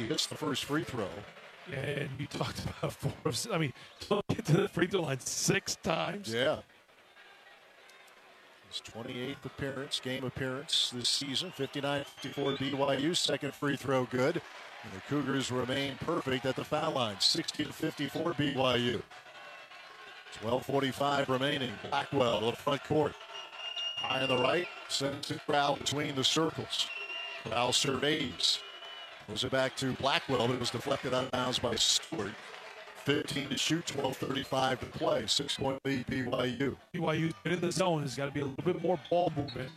He hits the first free throw. And you talked about get to the free throw line 6 times. Yeah. His 28th game appearance this season. 59-54 BYU. Second free throw good. And the Cougars remain perfect at the foul line. 60-54 BYU. 12:45 remaining. Blackwell to the front court. High on the right. Sends it Crowell between the circles. Crowell surveys. Throws it back to Blackwell, but it was deflected out of bounds by Stewart. 15 to shoot, 12:35 to play. 6-point lead BYU. BYU in the zone has got to be a little bit more ball movement.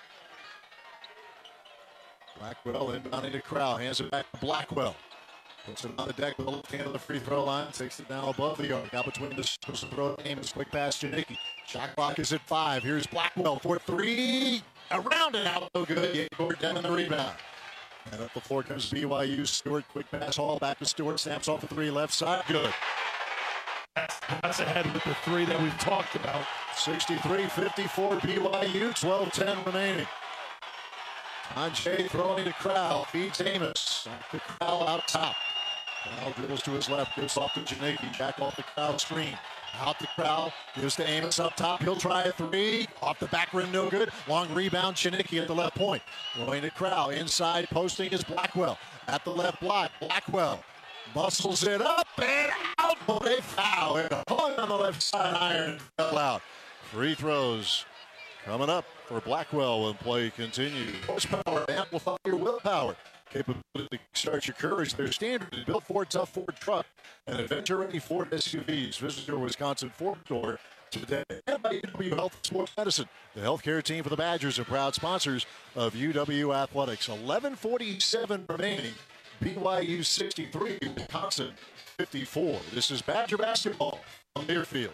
Blackwell inbounding to Crowell. Hands it back to Blackwell. Puts it on the deck with the left hand of the free throw line. Takes it down above the arc. Now between the circles. Throw it. Amos. Quick pass to Janicki. Shot clock is at 5. Here's Blackwell for 3. Around and out. No good. Yancourt down in the rebound. And up the floor comes BYU. Stewart. Quick pass. Hall back to Stewart. Snaps off the 3 left side. Good. That's ahead with the 3 that we've talked about. 63-54 BYU. 12:10 remaining. Anjay throwing to Crowell. Feeds Amos. The Crowell out top. Crowell dribbles to his left. Gives off to Janicki. Back off the Crowell screen. Out the Crowell. Gives to Amos up top. He'll try a 3. Off the back rim. No good. Long rebound. Janicki at the left point. Throwing to Crowell. Inside posting is Blackwell. At the left block. Blackwell muscles it up and out. But a foul. And hung on the left side iron. Fell out. Free throws coming up for Blackwell when play continues. Horsepower, amplify your willpower. Capability to start your courage. They're standard and built Ford Tough Ford truck and adventure-ready Ford SUVs. Visit your Wisconsin Ford store today. And by UW Health and Sports Medicine, the healthcare team for the Badgers are proud sponsors of UW Athletics. 11:47 remaining. BYU 63, Wisconsin 54. This is Badger basketball on Learfield.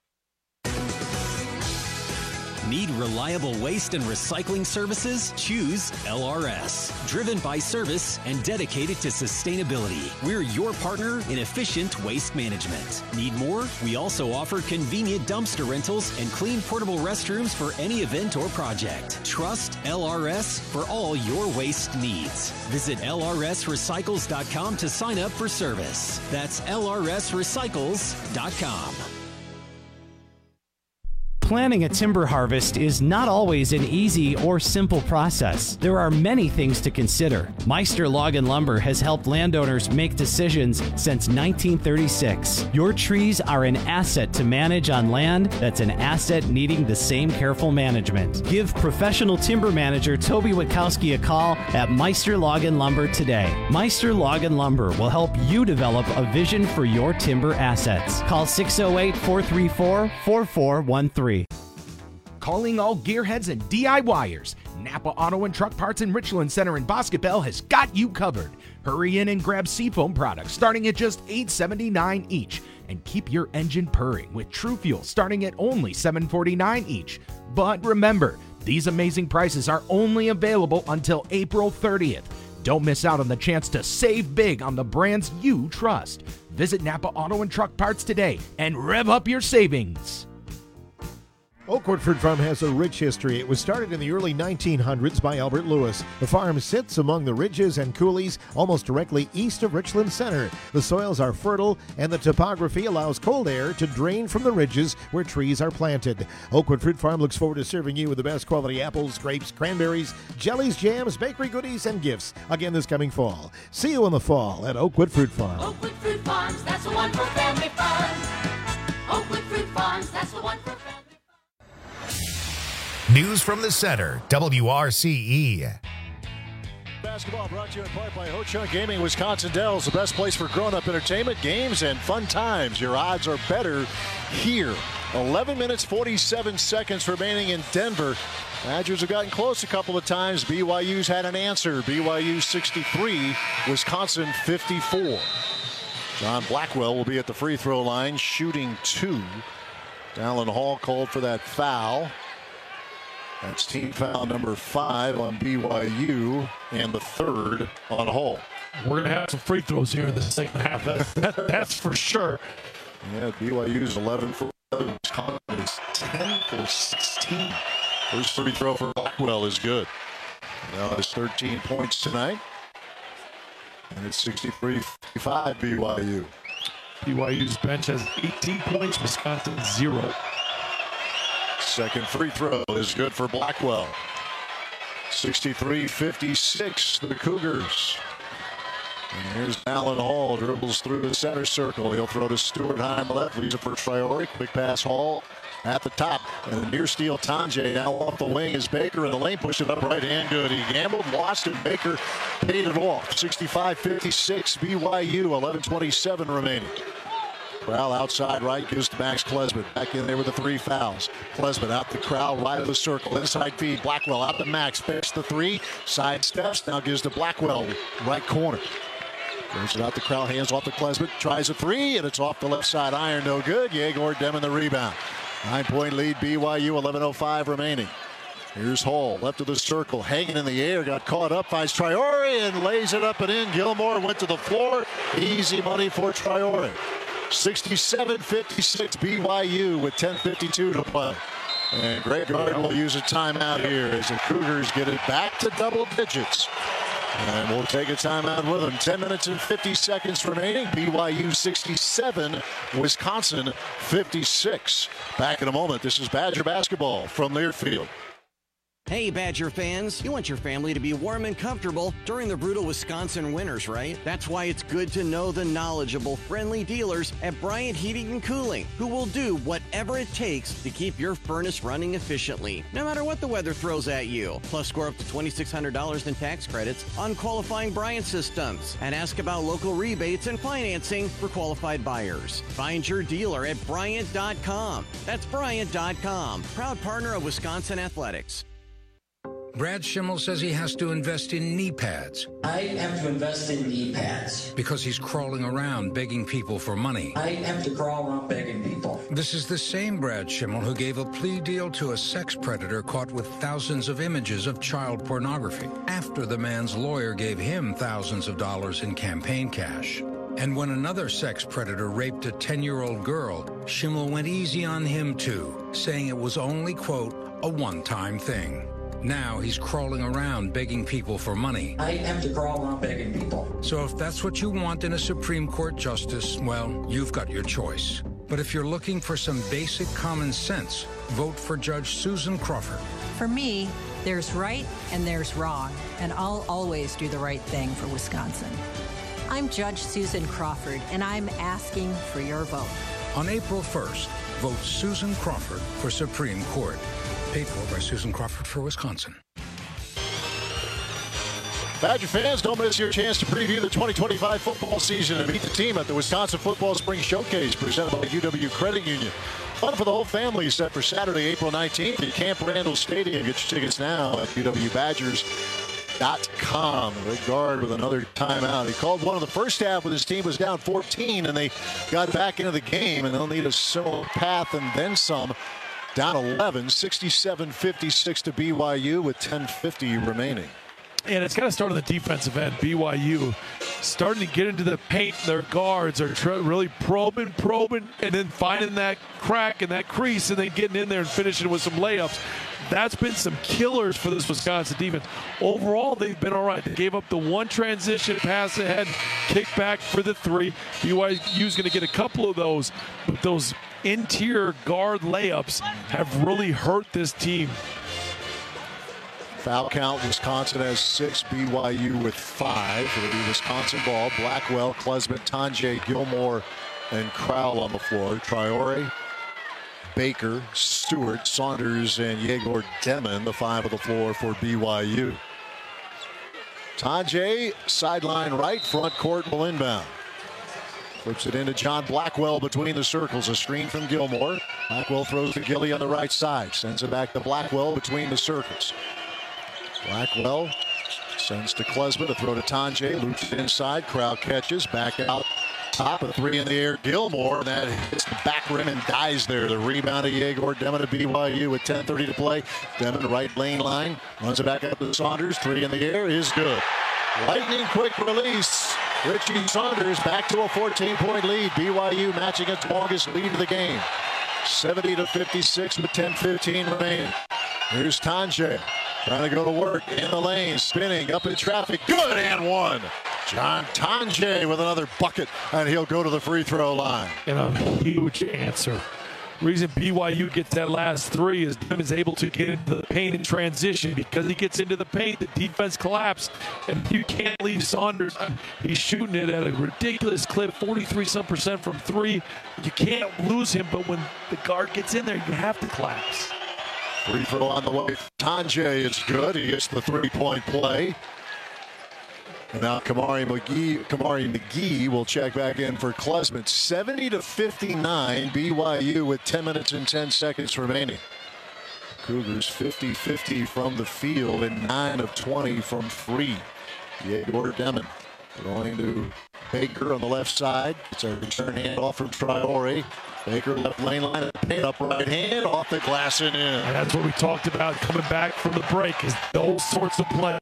Need reliable waste and recycling services? Choose LRS. Driven by service and dedicated to sustainability. We're your partner in efficient waste management. Need more? We also offer convenient dumpster rentals and clean portable restrooms for any event or project. Trust LRS for all your waste needs. Visit lrsrecycles.com to sign up for service. That's lrsrecycles.com. Planning a timber harvest is not always an easy or simple process. There are many things to consider. Meister Log and Lumber has helped landowners make decisions since 1936. Your trees are an asset to manage on land that's an asset needing the same careful management. Give professional timber manager Toby Witkowski a call at Meister Log and Lumber today. Meister Log and Lumber will help you develop a vision for your timber assets. Call 608-434-4413. Calling all gearheads and DIYers. Napa Auto and Truck Parts in Richland Center in Bosque Bell has got you covered. Hurry in and grab Seafoam products starting at just $8.79 each. And keep your engine purring with True Fuel starting at only $7.49 each. But remember, these amazing prices are only available until April 30th. Don't miss out on the chance to save big on the brands you trust. Visit Napa Auto and Truck Parts today and rev up your savings. Oakwood Fruit Farm has a rich history. It was started in the early 1900s by Albert Lewis. The farm sits among the ridges and coulees almost directly east of Richland Center. The soils are fertile and the topography allows cold air to drain from the ridges where trees are planted. Oakwood Fruit Farm looks forward to serving you with the best quality apples, grapes, cranberries, jellies, jams, bakery goodies, and gifts again this coming fall. See you in the fall at Oakwood Fruit Farm. Oakwood Fruit Farms, that's the one for family fun. Oakwood Fruit Farms, that's the one for family fun. News from the center, WRCE. Basketball brought to you in part by Ho-Chunk Gaming, Wisconsin Dells, the best place for grown-up entertainment, games, and fun times. Your odds are better here. 11 minutes, 47 seconds remaining in Denver. Badgers have gotten close a couple of times. BYU's had an answer. BYU 63, Wisconsin 54. John Blackwell will be at the free throw line, shooting 2. Dallin Hall called for that foul. That's team foul number 5 on BYU and the 3rd on Hall. We're going to have some free throws here in the second half. That's for sure. Yeah, BYU's 11 for 11. Wisconsin is 10 for 16. First free throw for Blackwell is good. Now has 13 points tonight. And it's 63-55 BYU. BYU's bench has 18 points, Wisconsin 0. Second free throw is good for Blackwell. 63-56 the Cougars. And here's Alan Hall, dribbles through the center circle. He'll throw to Stewart high on the left, leaves it for Traore. Quick pass, Hall at the top. And the near steal, Tanjay now off the wing is Baker in the lane, push it up right hand good. He gambled, lost it, Baker paid it off. 65-56 BYU, 11:27 remaining. Crowell outside right, gives to Max Klesman. Back in there with the 3 fouls. Klesman out the Crowell, right of the circle. Inside feed, Blackwell out to Max. Picks the 3, side steps, now gives to Blackwell, right corner. Throws it out the Crowell, hands off to Klesman. Tries a 3, and it's off the left side iron, no good. Yegor Demon the rebound. 9-point lead, BYU, 11:05 remaining. Here's Hall, left of the circle, hanging in the air, got caught up, finds Traore, and lays it up and in. Gilmore went to the floor. Easy money for Traore. 67-56 BYU with 10:52 to play. And Greg Gard will use a timeout here as the Cougars get it back to double digits. And we'll take a timeout with them. 10 minutes and 50 seconds remaining. BYU 67, Wisconsin 56. Back in a moment. This is Badger basketball from Learfield. Hey, Badger fans, you want your family to be warm and comfortable during the brutal Wisconsin winters, right? That's why it's good to know the knowledgeable, friendly dealers at Bryant Heating and Cooling, who will do whatever it takes to keep your furnace running efficiently, no matter what the weather throws at you. Plus, score up to $2,600 in tax credits on qualifying Bryant systems, and ask about local rebates and financing for qualified buyers. Find your dealer at Bryant.com. That's Bryant.com, proud partner of Wisconsin Athletics. Brad Schimmel says he has to invest in knee pads. I have to invest in knee pads. Because he's crawling around begging people for money. I have to crawl around begging people. This is the same Brad Schimmel who gave a plea deal to a sex predator caught with thousands of images of child pornography after the man's lawyer gave him thousands of dollars in campaign cash. And when another sex predator raped a 10-year-old girl, Schimmel went easy on him too, saying it was only, quote, a one-time thing. Now he's crawling around begging people for money. I have to crawl around begging people. So if that's what you want in a Supreme Court justice, well, you've got your choice. But if you're looking for some basic common sense, vote for Judge Susan Crawford. For me, there's right and there's wrong, and I'll always do the right thing for Wisconsin. I'm Judge Susan Crawford, and I'm asking for your vote. On April 1st, vote Susan Crawford for Supreme Court. Paid for by Susan Crawford for Wisconsin. Badger fans, don't miss your chance to preview the 2025 football season and meet the team at the Wisconsin Football Spring Showcase presented by UW Credit Union. Fun for the whole family set for Saturday, April 19th at Camp Randall Stadium. Get your tickets now at UWBadgers.com. Rick Gard with another timeout. He called one of the first half when his team was down 14 and they got back into the game, and they'll need a similar path and then some. Down 11, 67-56 to BYU with 10:50 remaining. And it's got to start on the defensive end. BYU starting to get into the paint. Their guards are really probing, and then finding that crack and that crease, and then getting in there and finishing with some layups. That's been some killers for this Wisconsin defense. Overall, they've been all right. They gave up the one transition pass ahead, kick back for the 3. BYU's going to get a couple of those, but those interior guard layups have really hurt this team. Foul count, Wisconsin has 6, BYU with 5. It'll be Wisconsin ball. Blackwell, Klesman, Tanjay, Gilmore, and Crowell on the floor. Traore, Baker, Stewart, Saunders, and Yegor Demon, the 5 of the floor for BYU. Tanjay, sideline right, front court will inbound. Flips it into John Blackwell between the circles. A screen from Gilmore. Blackwell throws to Gilly on the right side. Sends it back to Blackwell between the circles. Blackwell sends to Klesman to throw to Tanjay. Loops it inside. Crowd catches. Back out top. A 3 in the air. Gilmore. And that hits the back rim and dies there. The rebound of Yegor Demon to BYU with 10:30 to play. Demon right lane line. Runs it back up to Saunders. 3 in the air is good. Lightning quick release. Richie Saunders back to a 14-point lead. BYU matching its longest lead of the game. 70-56 with 10:15 remaining. Here's Tanjay trying to go to work in the lane, spinning up in traffic. Good and one. John Tonje with another bucket, and he'll go to the free throw line. And a huge answer. Reason BYU gets that last three is Dim is able to get into the paint in transition. Because he gets into the paint, the defense collapsed, and you can't leave Saunders. He's shooting it at a ridiculous clip, 43% from three. You can't lose him, but when the guard gets in there, you have to collapse. Free throw on the way. Tonje is good. He gets the three-point play. And now Kamari McGee will check back in for Klesmit. 70-59, BYU with 10 minutes and 10 seconds remaining. Cougars 50-50 from the field and 9 of 20 from three. Yegor Demon going to Baker on the left side. It's a return handoff from Traore. Baker left lane line, paint up right hand, off the glass and in. And that's what we talked about coming back from the break, is those sorts of plays.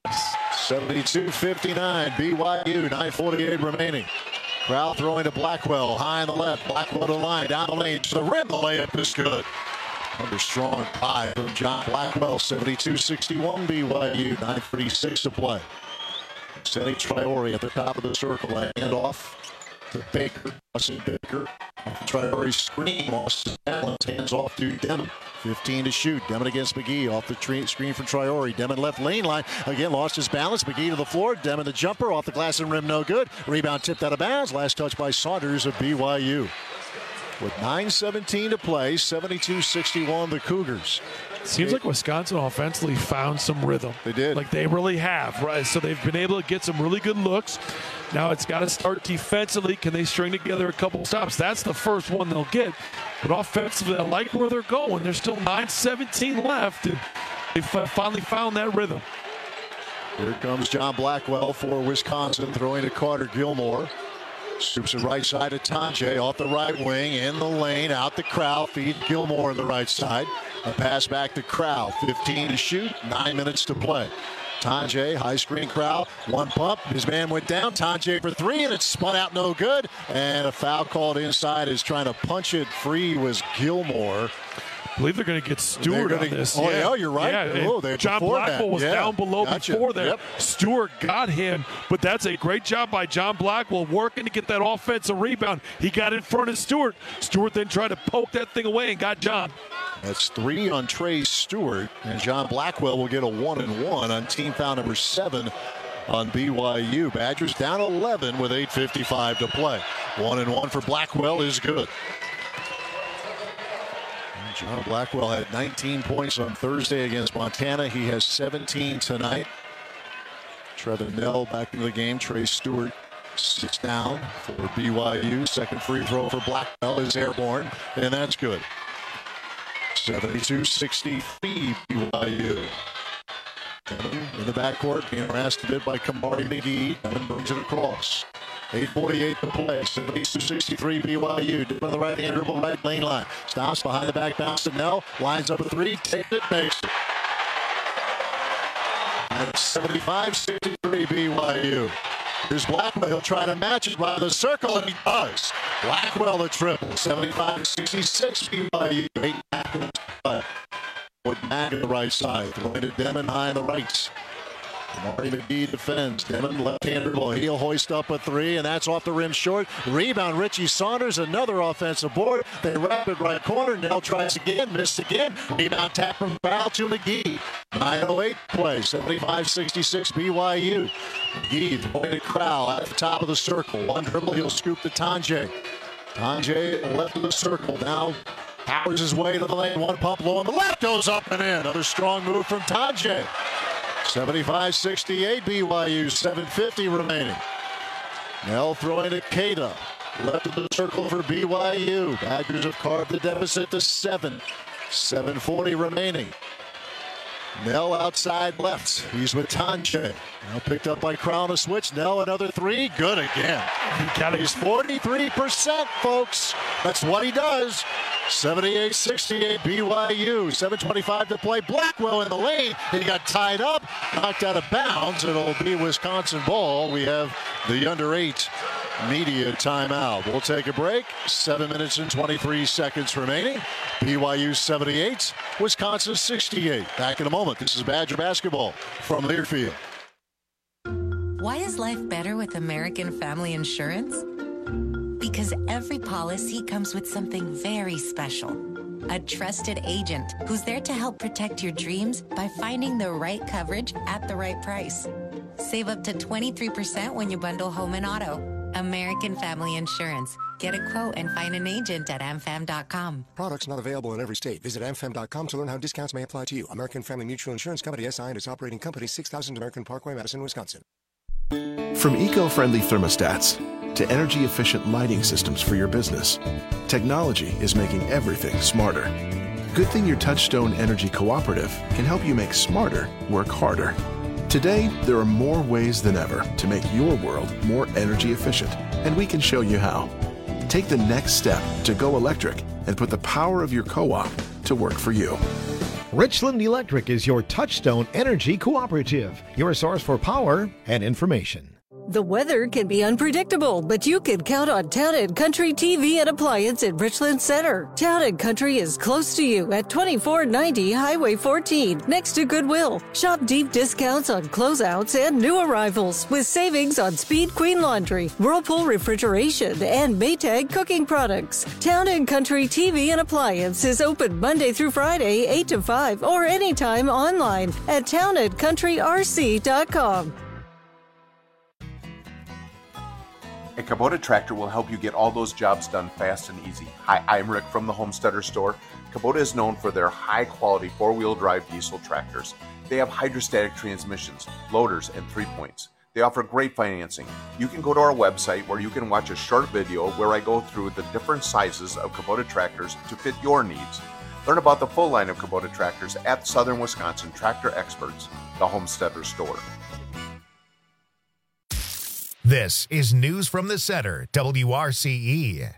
72-59, BYU, 9:48 remaining. Crowd throwing to Blackwell, high on the left. Blackwell to the line, down the lane, to the rim. The layup is good. Under strong pie from John Blackwell, 72-61, BYU, 9:36 to play. Sending Traore at the top of the circle, hand off to Baker. Austin Baker. Traore's screen, lost his balance, hands off to Demon. 15 to shoot. Demon against McGee off the screen from Traore. Demon left lane line. Again, lost his balance. McGee to the floor. Demon the jumper off the glass and rim, no good. Rebound tipped out of bounds. Last touch by Saunders of BYU. With 9:17 to play, 72-61 the Cougars. Seems like Wisconsin offensively found some rhythm. They did. Like they really have, right? So they've been able to get some really good looks. Now it's got to start defensively. Can they string together a couple stops? That's the first one they'll get. But offensively, I like where they're going. There's still 9:17 left, and they finally found that rhythm. Here comes John Blackwell for Wisconsin, throwing to Carter Gilmore. Scoops it right side to Tonje, off the right wing, in the lane, out the Crowell, feed Gilmore on the right side. A pass back to Crowell, 15 to shoot, 9 minutes to play. Tonje, high screen Crowell, one pump, his man went down, Tonje for three, and it's spun out no good. And a foul called inside, is trying to punch it free was Gilmore. I believe they're going to get Stewart on this. Oh, yeah, you're right. Yeah, John Blackwell was down below before there. Yep. Stewart got him, but that's a great job by John Blackwell working to get that offensive rebound. He got in front of Stewart. Stewart then tried to poke that thing away and got John. That's three on Trey Stewart, and John Blackwell will get a 1-and-1 on team foul number 7 on BYU. Badgers down 11 with 8:55 to play. 1-and-1 for Blackwell is good. John Blackwell had 19 points on Thursday against Montana. He has 17 tonight. Trevin Nell back into the game. Trey Stewart sits down for BYU. Second free throw for Blackwell is airborne, and that's good. 72-63 BYU. In the backcourt, being harassed a bit by Kamari McGee, and brings it across. 8:48 to play. 72-63 BYU. Dip on the right hand dribble, right lane line. Stops behind the back bounce to Nell. Lines up a three. Takes it, makes it. And 75-63 BYU. Here's Blackwell. He'll try to match it by the circle, and he does. Blackwell the triple. 75-66 BYU. 8.5 minutes to play. With Mag on the right side. Throwing to Demon high on the right. Kamari McGee defends. Demon left-hander will heel hoist up a three, and that's off the rim short. Rebound, Richie Saunders, another offensive board. They wrap it right corner. Nell tries again, missed again. Rebound tap from Foul to McGee. 9:08 play, 75-66 BYU. McGee throwing to Crowell at the top of the circle. One dribble, he'll scoop to Tonje. Tonje left of the circle. Now powers his way to the lane. One pump low on the left, goes up and in. Another strong move from Tonje. 75-68 BYU, 7:50 remaining. Nell throwing to Keita. Left of the circle for BYU. Badgers have carved the deficit to 7. 7:40 remaining. Nell outside left. He's with Tonje. Now picked up by Crown, a switch. Nell another three. Good again. He's 43%, folks. That's what he does. 78-68 BYU. 7:25 to play. Blackwell in the lane. He got tied up, knocked out of bounds. It'll be Wisconsin ball. We have the under-8 media timeout. We'll take a break. 7 minutes and 23 seconds remaining. BYU 78, Wisconsin 68. Back in a moment. This is Badger basketball from Learfield. Why is life better with American Family Insurance? Because every policy comes with something very special. A trusted agent who's there to help protect your dreams by finding the right coverage at the right price. Save up to 23% when you bundle home and auto. American Family Insurance. Get a quote and find an agent at amfam.com. Products not available in every state. Visit amfam.com to learn how discounts may apply to you. American Family Mutual Insurance Company, SI, and its operating company, 6000 American Parkway, Madison, Wisconsin. From eco-friendly thermostats to energy-efficient lighting systems for your business, technology is making everything smarter. Good thing your Touchstone Energy Cooperative can help you make smarter work harder. Today, there are more ways than ever to make your world more energy efficient, and we can show you how. Take the next step to go electric and put the power of your co-op to work for you. Richland Electric is your Touchstone Energy Cooperative, your source for power and information. The weather can be unpredictable, but you can count on Town & Country TV and Appliance at Richland Center. Town & Country is close to you at 2490 Highway 14, next to Goodwill. Shop deep discounts on closeouts and new arrivals with savings on Speed Queen Laundry, Whirlpool Refrigeration, and Maytag cooking products. Town & Country TV and Appliance is open Monday through Friday, 8 to 5, or anytime online at townandcountryrc.com. A Kubota tractor will help you get all those jobs done fast and easy. Hi, I'm Rick from the Homesteader Store. Kubota is known for their high-quality four-wheel drive diesel tractors. They have hydrostatic transmissions, loaders, and 3-points. They offer great financing. You can go to our website where you can watch a short video where I go through the different sizes of Kubota tractors to fit your needs. Learn about the full line of Kubota tractors at Southern Wisconsin Tractor Experts, the Homesteader Store. This is News from the Center, WRCE.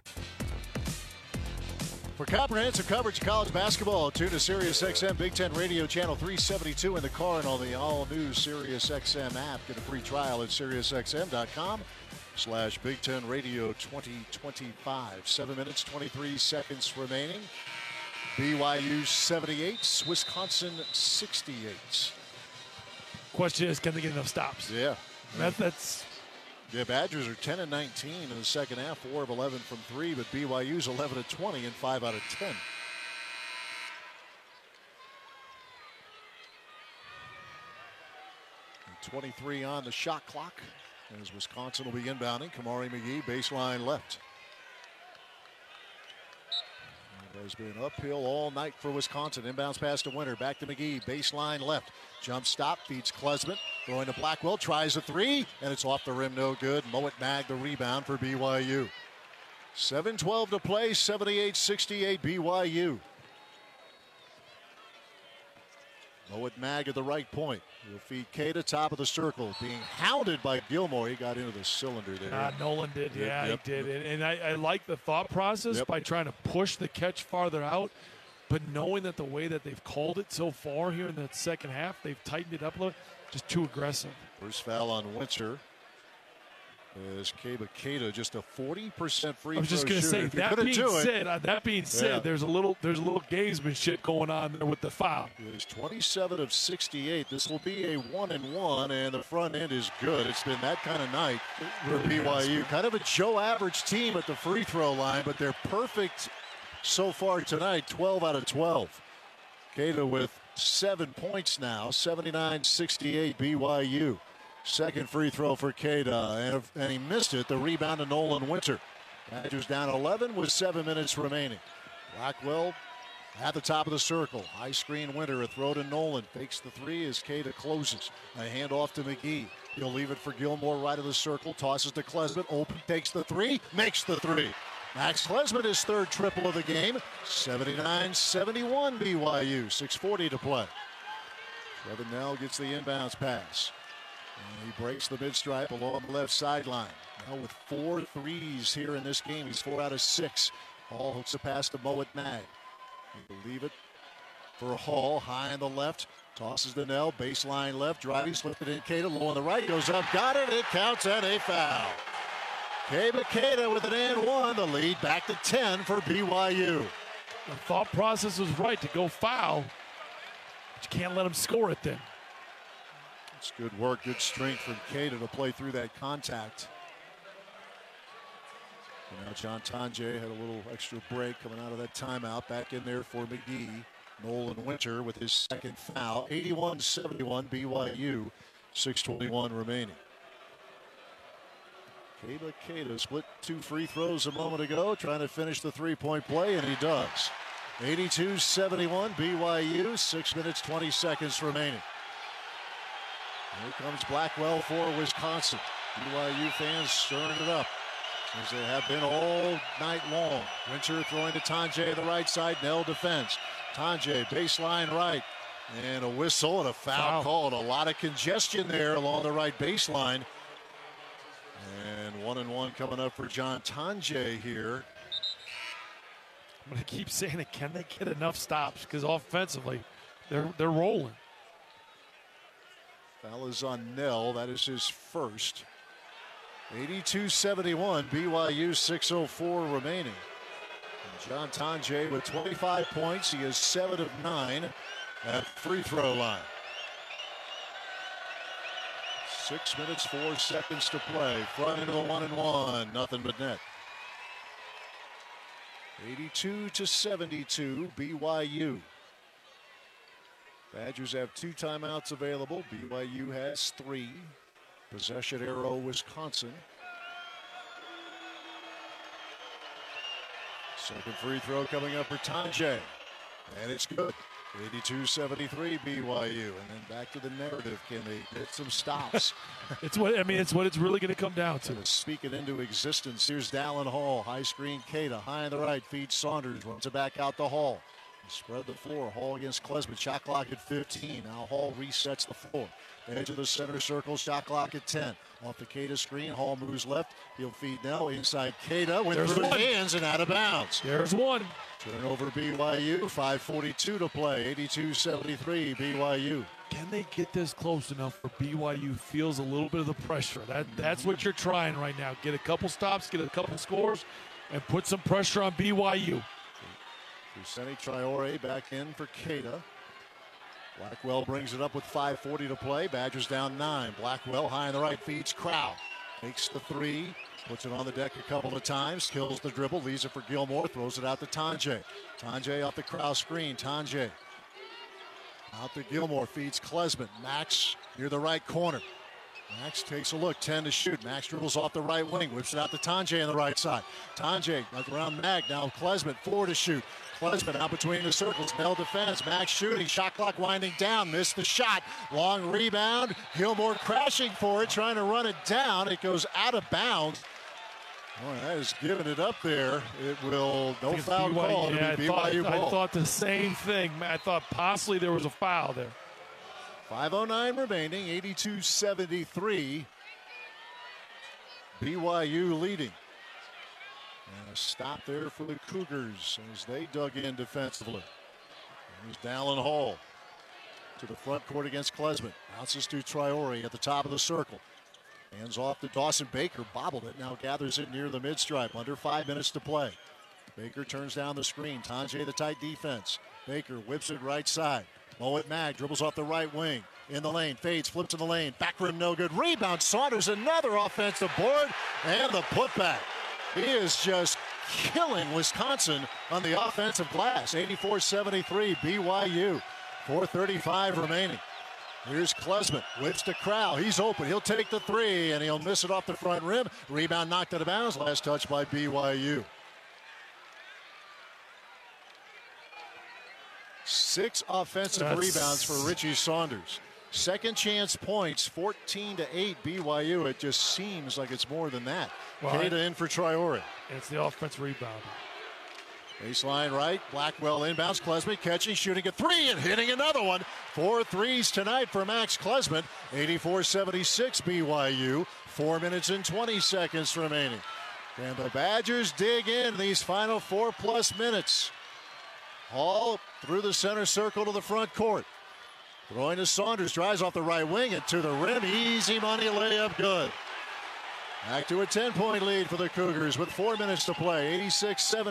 For comprehensive coverage of college basketball, tune to SiriusXM Big Ten Radio Channel 372 in the car and on the all-new SiriusXM app. Get a free trial at SiriusXM.com/Big Ten Radio 2025. 7 minutes, 23 seconds remaining. BYU 78, Wisconsin 68. Question is, can they get enough stops? Yeah. That's... Yeah, Badgers are 10 and 19 in the second half, 4 of 11 from 3, but BYU's 11 of 20 and 5 out of 10. And 23 on the shot clock as Wisconsin will be inbounding. Kamari McGee, baseline left. It has been uphill all night for Wisconsin. Inbounds pass to Winter. Back to McGee. Baseline left. Jump stop. Feeds Klesmit. Throwing to Blackwell. Tries a three. And it's off the rim. No good. Mowat Mag the rebound for BYU. 7:12 to play. 78-68 BYU. Mowat Mag at the right point. He'll feed Keita, top of the circle. Being hounded by Gilmore. He got into the cylinder there. Nolan did. Yeah, Yep. he did. And I like the thought process by trying to push the catch farther out, but knowing that the way that they've called it so far here in that second half, they've tightened it up a little, just too aggressive. First foul on Winter. Is Keita just a 40% free throw shooter? I was just going to say, that being said, there's a little gamesmanship going on there with the foul. It's 27 of 68. This will be a 1-and-1, and the front end is good. It's been that kind of night for BYU. Kind of a Joe average team at the free throw line, but they're perfect so far tonight, 12 out of 12. Keita with 7 points now, 79-68 BYU. Second free throw for Keita, and he missed it. The rebound to Nolan Winter. Badgers down 11 with 7 minutes remaining. Blackwell at the top of the circle. High screen Winter, a throw to Nolan. Fakes the three as Keita closes. A handoff to McGee. He'll leave it for Gilmore right of the circle. Tosses to Klesmit. Open, takes the three. Makes the three. Max Klesmit, his third triple of the game. 79-71 BYU. 6:40 to play. Trevin Nell gets the inbounds pass. And he breaks the mid-stripe along the left sideline. Now with 4 threes here in this game. He's 4 out of 6. Hall hooks a pass to Mowat Mag. He'll leave it for Hall. High on the left. Tosses to Nell. Baseline left. Driving. Slipped it in. Keita low on the right. Goes up. Got it. It counts and a foul. Keita with an and one. The lead back to 10 for BYU. The thought process was right to go foul. But you can't let him score it then. It's good work, good strength from Keita to play through that contact. And now John Tonje had a little extra break coming out of that timeout. Back in there for McGee. Nolan Winter with his second foul. 81-71 BYU. 6:21 remaining. Keita split 2 free throws a moment ago, trying to finish the three-point play, and he does. 82-71 BYU. 6 minutes, 20 seconds remaining. Here comes Blackwell for Wisconsin. BYU fans stirring it up, as they have been all night long. Winter throwing to Tonje the right side. Nell defense. Tonje baseline right. And a whistle and a foul called. A lot of congestion there along the right baseline. And 1-1 coming up for John Tonje here. I'm going to keep saying it. Can they get enough stops? Because offensively, they're rolling. Foul is on Nell. That is his first. 82-71, BYU, 6:04 remaining. And John Tonje with 25 points. He is 7 of 9 at free throw line. 6 minutes, 4 seconds to play. Front into the 1-1. Nothing but net. 82-72, BYU. Badgers have 2 timeouts available. BYU has 3. Possession arrow, Wisconsin. Second free throw coming up for Tonje. And it's good. 82-73 BYU. And then back to the narrative. Can they get some stops? It's what it's really going to come down to. Speak it into existence. Here's Dallin Hall. High screen Keita. High on the right. Feeds Saunders. Runs it back out to Hall. Spread the floor. Hall against Klesmit. Shot clock at 15. Now Hall resets the floor. Edge of the center circle. Shot clock at 10. Off the Keita screen. Hall moves left. He'll feed Nell inside Keita. Went through his hands and out of bounds. There's one. Turnover BYU. 5:42 to play. 82-73 BYU. Can they get this close enough where BYU feels a little bit of the pressure? That's what you're trying right now. Get a couple stops, get a couple scores, and put some pressure on BYU. Fousseyni Traore back in for Keita. Blackwell brings it up with 5:40 to play. Badgers down 9. Blackwell high on the right, feeds Crowell. Makes the 3, puts it on the deck a couple of times, kills the dribble, leaves it for Gilmore, throws it out to Tonje. Tonje off the Crowell screen. Tonje out to Gilmore, feeds Klesmit. Max near the right corner. Max takes a look, 10 to shoot. Max dribbles off the right wing, whips it out to Tonje on the right side. Tonje around Mag, now Klesmit, 4 to shoot. Klesmit out between the circles, Nell defense, Max shooting, shot clock winding down, missed the shot. Long rebound, Gilmore crashing for it, trying to run it down. It goes out of bounds. Boy, that is giving it up there. It will, no foul call. Yeah, BYU ball. I thought the same thing. I thought possibly there was a foul there. 5:09 remaining, 82-73. BYU leading. And a stop there for the Cougars as they dug in defensively. Here's Dallin Hall to the front court against Klesmit. Bounces to Traore at the top of the circle. Hands off to Dawson Baker. Bobbled it. Now gathers it near the mid-stripe. Under 5 minutes to play. Baker turns down the screen. Tonje the tight defense. Baker whips it right side. Moet Mag dribbles off the right wing. In the lane. Fades. Flips to the lane. Back rim no good. Rebound. Saunders another offensive board. And the putback. He is just killing Wisconsin on the offensive glass. 84-73 BYU. 4:35 remaining. Here's Klesmit, whips to Crowell. He's open. He'll take the 3, and he'll miss it off the front rim. Rebound knocked out of bounds. Last touch by BYU. 6 offensive rebounds for Richie Saunders. Second chance points, 14-8 BYU. It just seems like it's more than that. Keita in for Traore. It's the offense rebound. Baseline right, Blackwell inbounds, Klesmit catching, shooting a 3 and hitting another one. 4 threes tonight for Max Klesmit. 84-76 BYU. 4 minutes and 20 seconds remaining. And the Badgers dig in these final 4+ minutes. Hall through the center circle to the front court. Throwing to Saunders, drives off the right wing and to the rim. Easy money layup, good. Back to a 10-point lead for the Cougars with 4 minutes to play,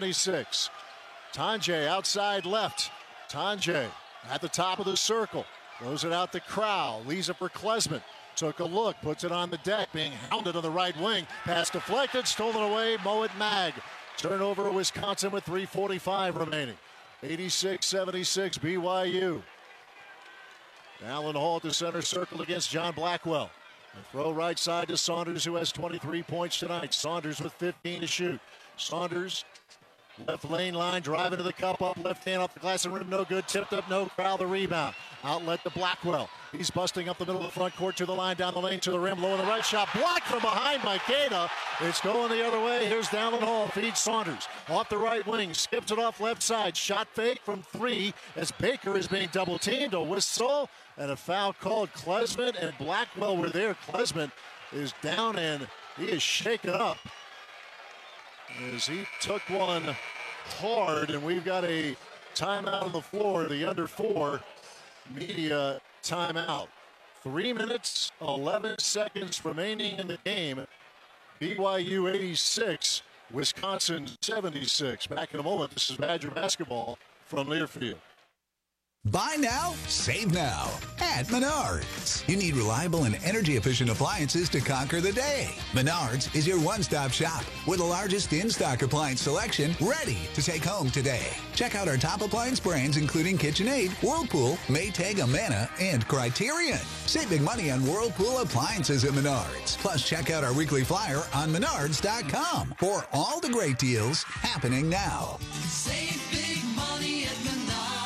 86-76. Tonje outside left. Tonje at the top of the circle. Throws it out to Crowell. Leaves it for Klesman. Took a look, puts it on the deck, being hounded on the right wing. Pass deflected, stolen away, Moet Mag. Turnover, Wisconsin with 3:45 remaining. 86-76 BYU. Allen Hall to center circle against John Blackwell. A throw right side to Saunders, who has 23 points tonight. Saunders with 15 to shoot. Saunders, left lane line, driving to the cup, up left hand off the glass and rim, no good. Tipped up, no. Crowell the rebound. Outlet to Blackwell. He's busting up the middle of the front court to the line, down the lane to the rim, low in the right shot. Blocked from behind by Queta. It's going the other way. Here's Allen Hall, feeds Saunders. Off the right wing, skips it off left side. Shot fake from 3 as Baker is being double teamed. A whistle and a foul called. Klesman and Blackwell were there. Klesman is down and he is shaken up as he took one hard, and we've got a timeout on the floor. The under 4 media timeout. 3 minutes, 11 seconds remaining in the game. BYU 86, Wisconsin 76. Back in a moment. This is Badger basketball from Learfield. Buy now, save now at Menards. You need reliable and energy-efficient appliances to conquer the day. Menards is your one-stop shop with the largest in-stock appliance selection ready to take home today. Check out our top appliance brands including KitchenAid, Whirlpool, Maytag, Amana, and Criterion. Save big money on Whirlpool appliances at Menards. Plus, check out our weekly flyer on Menards.com for all the great deals happening now. Save big money at Menards.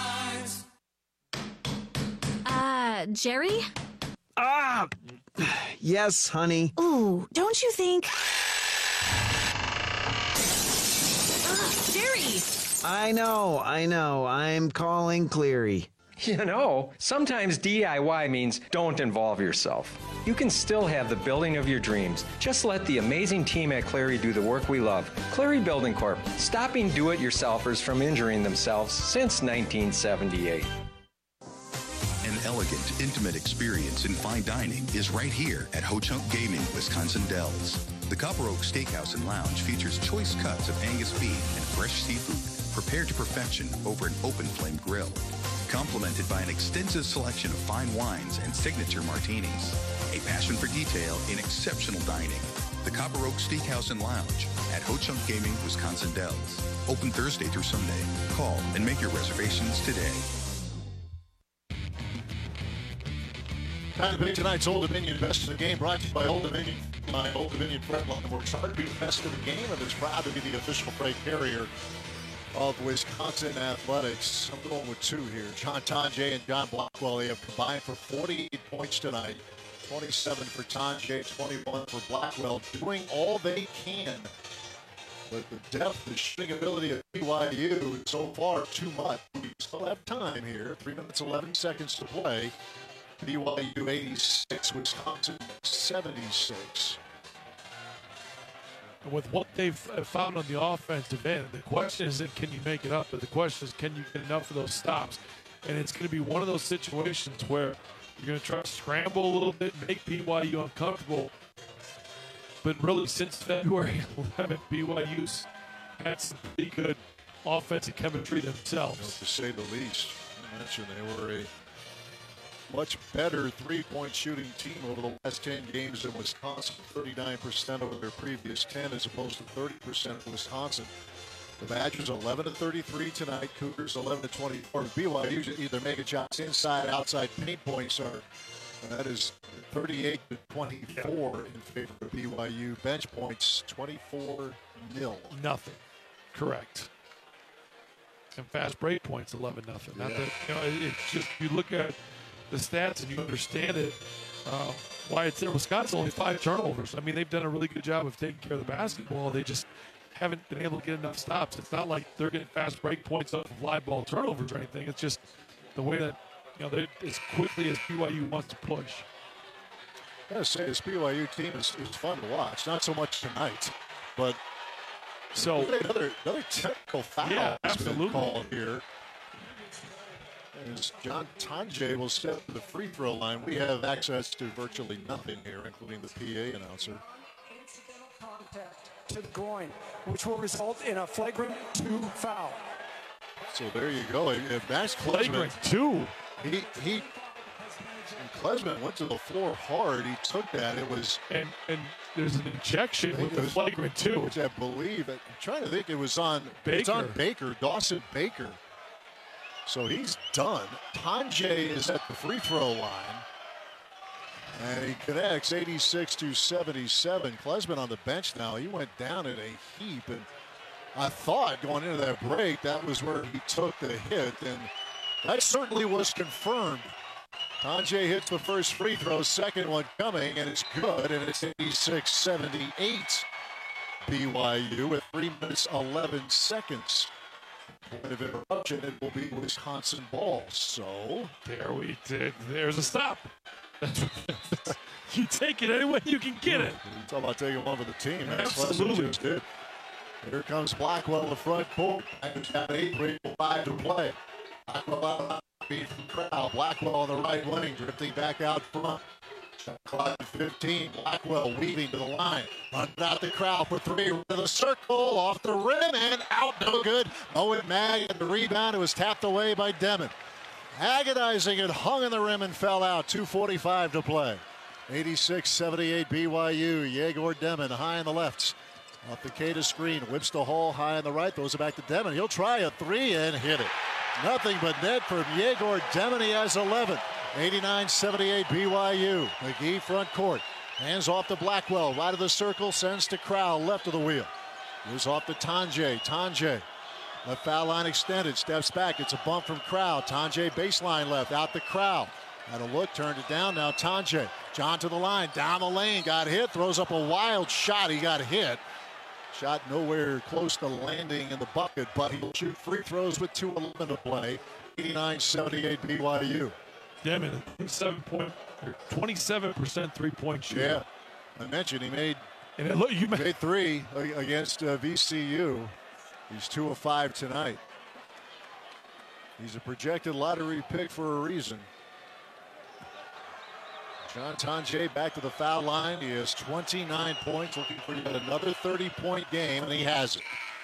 Jerry? Yes, honey. Ooh, don't you think... Jerry! I know. I'm calling Cleary. You know, sometimes DIY means don't involve yourself. You can still have the building of your dreams. Just let the amazing team at Cleary do the work we love. Cleary Building Corp., stopping do-it-yourselfers from injuring themselves since 1978. An elegant, intimate experience in fine dining is right here at Ho Chunk Gaming, Wisconsin Dells. The Copper Oak Steakhouse and Lounge features choice cuts of Angus beef and fresh seafood prepared to perfection over an open flame grill, complemented by an extensive selection of fine wines and signature martinis. A passion for detail in exceptional dining. The Copper Oak Steakhouse and Lounge at Ho Chunk Gaming, Wisconsin Dells. Open Thursday through Sunday. Call and make your reservations today. Time to pick tonight's Old Dominion Best of the Game, brought to you by Old Dominion. My Old Dominion Fredline works hard to be the best of the game and is proud to be the official freight carrier of Wisconsin Athletics. I'm going with 2 here. John Tonje and John Blackwell, they have combined for 48 points tonight. 27 for Tonje, 21 for Blackwell, doing all they can. But the depth, the shooting ability of BYU so far too much. We still have time here. 3 minutes, 11 seconds to play. BYU 86, Wisconsin 76. With what they've found on the offensive end, the question isn't can you make it up, but the question is can you get enough of those stops? And it's going to be one of those situations where you're going to try to scramble a little bit, make BYU uncomfortable. But really, since February 11th, BYU's had some pretty good offensive chemistry themselves. To say the least. I mentioned they were a much better three-point shooting team over the last 10 games in Wisconsin, 39% over their previous 10 as opposed to 30% in Wisconsin. The Badgers 11-33 tonight, Cougars 11-24. BYU either making shots inside, outside paint points are, that is 38-24 in favor of BYU. Bench points 24-0. Nothing. Correct. And fast break points 11-0. Not that, it's just you look at the stats and you understand it, why it's there. Wisconsin only 5 turnovers. I mean, they've done a really good job of taking care of the basketball. They just haven't been able to get enough stops. It's not like they're getting fast break points off of live ball turnovers or anything. It's just the way that, they're as quickly as BYU wants to push. I gotta say, this BYU team is fun to watch. Not so much tonight, but another technical foul has been called here. As John Tonje will step to the free throw line. We have access to virtually nothing here, including the PA announcer. Incidental contact to the groin, which will result in a flagrant 2 foul. So there you go. Max Flagrant 2. He Klesman went to the floor hard. He took that. It was and there's an injection with the flagrant too, which I believe. I'm trying to think. It was on Baker. It's on Baker, Dawson Baker. So he's done. Tanjay is at the free throw line, and he connects 86-77. Klesman on the bench now. He went down in a heap, and I thought going into that break that was where he took the hit, and that certainly was confirmed. Tanjay hits the first free throw, second one coming, and it's good, and it's 86-78 BYU with 3 minutes 11 seconds. Point of interruption, it will be Wisconsin ball. So there's a stop. You take it any way you can get it. You talk about taking one for the team. Absolutely. Just did. Here comes Blackwell in the front court. Packers have 8:5 to play. Blackwell out from the crowd. Blackwell on the right wing, drifting back out front. Shot clock at 15. Blackwell weaving to the line. Running out the crowd for three. To the circle, off the rim, and out. No good. Owen Mag at the rebound. It was tapped away by Demon. Agonizing, it hung in the rim and fell out. 2:45 to play. 86-78 BYU. Yegor Demon high on the left. Off the Cada screen. Whips to Hall high on the right. Throws it back to Demon. He'll try a three and hit it. Nothing but net from Yegor Demon. He has 11. 89-78 BYU. McGee front court. Hands off to Blackwell. Right of the circle. Sends to Crowell. Left of the wheel. Moves off to Tanjay. Tanjay. Left foul line extended. Steps back. It's a bump from Crowell. Tanjay baseline left. Out to Crowell. Had a look. Turned it down. Now Tanjay. John to the line. Down the lane. Got hit. Throws up a wild shot. He got hit. Shot nowhere close to landing in the bucket, but he'll shoot free throws with 2:11 to play. 89-78 BYU. Yeah, man, 27% three-point shooter. Yeah, I mentioned he made made three against VCU. He's 2 of 5 tonight. He's a projected lottery pick for a reason. John Tanjay back to the foul line. He has 29 points, looking for yet another 30-point game, and he has it.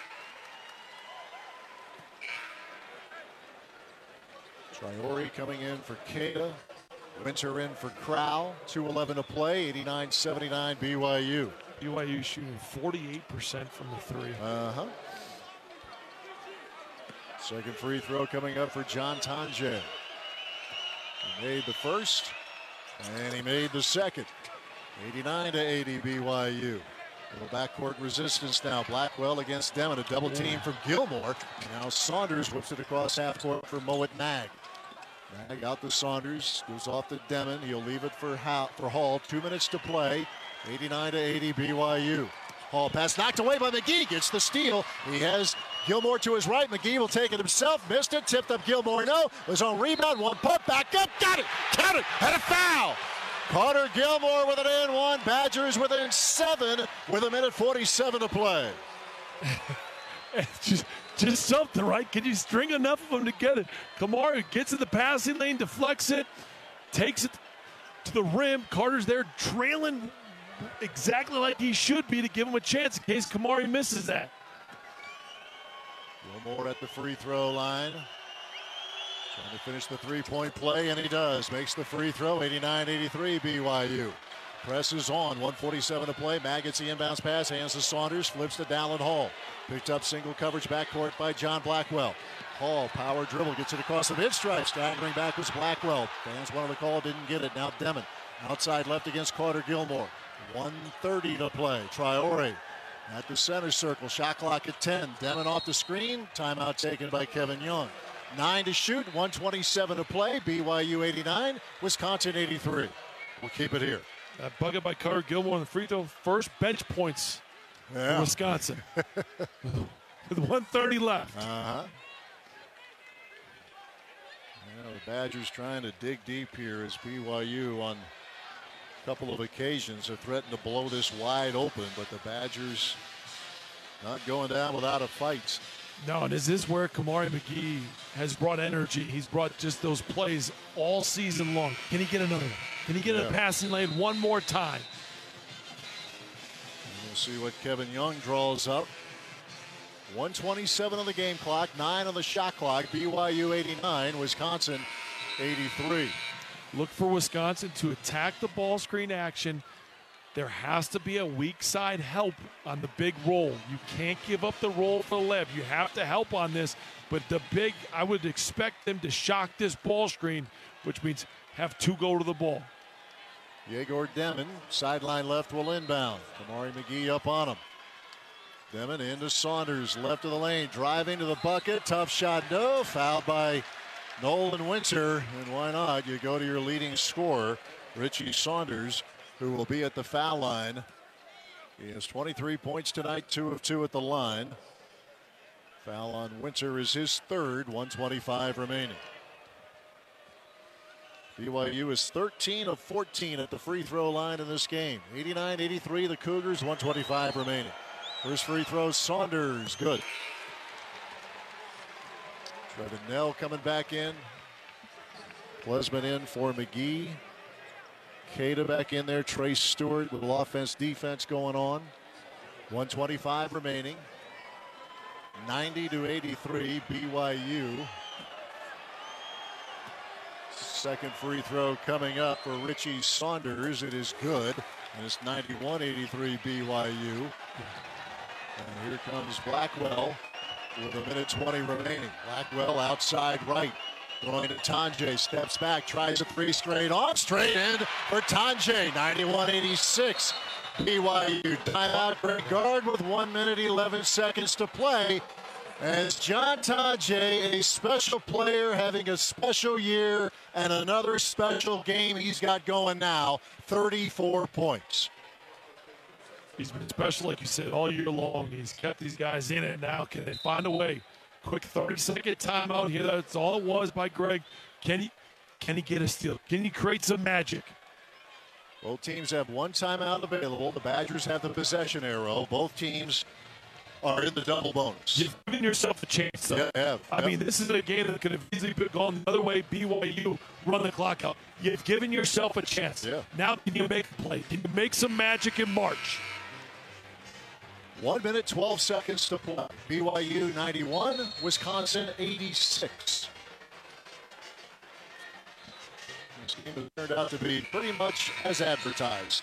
Traore coming in for Cada. Winter in for Crowell. 2:11 to play. 89-79 BYU. BYU shooting 48% from the three. Second free throw coming up for John Tanjay. He made the first, and he made the second. 89-80 BYU. Little backcourt resistance now. Blackwell against Demon. A double team from Gilmore. Now Saunders whips it across half court for Moet Mag. Mag out to Saunders. Goes off to Demon. He'll leave it for Hall. 2 minutes to play. 89-80 BYU. Hall pass knocked away by McGee. Gets the steal. He has Gilmore to his right. McGee will take it himself. Missed it. Tipped up Gilmore. No. Was on rebound. One put back up. Got it. Count it. Had a foul. Carter Gilmore with an and one. Badgers within 7 with 1:47 to play. Just something, right? Can you string enough of them together? Kamara gets in the passing lane, deflects it, takes it to the rim. Carter's there trailing exactly like he should be to give him a chance in case Kamari misses that. Gilmore at the free throw line. Trying to finish the three-point play, and he does. Makes the free throw, 89-83 BYU. Presses on, 1:47 to play. Mag gets the inbounds pass, hands to Saunders, flips to Dallin Hall. Picked up single coverage backcourt by John Blackwell. Hall, power dribble, gets it across the mid-stripe. Staggering back was Blackwell. Fans wanted to call, didn't get it. Now Demon, outside left against Carter Gilmore. 1:30 to play. Traore at the center circle, shot clock at 10. Demon off the screen, timeout taken by Kevin Young. 9 to shoot, 1:27 to play. BYU 89, Wisconsin 83. We'll keep it here. That bucket by Carter Gilmore on the free throw. First bench points for Wisconsin. With 1:30 left. The Badgers trying to dig deep here as BYU on a couple of occasions have threatened to blow this wide open, but the Badgers not going down without a fight. No, and is this where Kamari McGee has brought energy? He's brought just those plays all season long. Can he get another one? Can he get a passing lane one more time? And we'll see what Kevin Young draws up. 1:27 on the game clock, 9 on the shot clock. BYU 89, Wisconsin 83. look for Wisconsin to attack the ball screen action. There has to be a weak side help on the big roll. You can't give up the roll for Lev. You have to help on this. But I would expect them to shock this ball screen, which means have 2 go to the ball. Yegor Demon, sideline left, will inbound. Kamari McGee up on him. Demon into Saunders, left of the lane, driving to the bucket. Tough shot, no. Fouled by Nolan Winter. And why not? You go to your leading scorer, Richie Saunders, who will be at the foul line. He has 23 points tonight, 2 of 2 at the line. Foul on Winter is his third, 1:25 remaining. BYU is 13 of 14 at the free throw line in this game. 89-83 the Cougars, 1:25 remaining. First free throw, Saunders, good. Trevin Nell coming back in. Klesman in for McGee. Cada back in there. Trace Stewart with offense, defense going on. 1:25 remaining. 90-83 BYU. Second free throw coming up for Richie Saunders. It is good. And it's 91-83 BYU. And here comes Blackwell with 1:20 remaining. Blackwell outside right. Going to Tanjay, steps back, tries a 3 straight on, straight in for Tanjay. 91-86 BYU. Timeout, Greg Gard with 1 minute 11 seconds to play. As John Tanjay, a special player having a special year and another special game he's got going now, 34 points. He's been special, like you said, all year long. He's kept these guys in it now. Can they find a way? Quick 30-second timeout here. That's all it was by Greg. Can he get a steal? Can he create some magic? Both teams have 1 timeout available. The Badgers have the possession arrow. Both teams are in the double bonus. You've given yourself a chance, though. Yeah, I mean, this is a game that could have easily gone the other way. BYU run the clock out. You've given yourself a chance. Yeah. Now can you make a play? Can you make some magic in March? 1 minute, 12 seconds to play. BYU 91, Wisconsin 86. This game has turned out to be pretty much as advertised.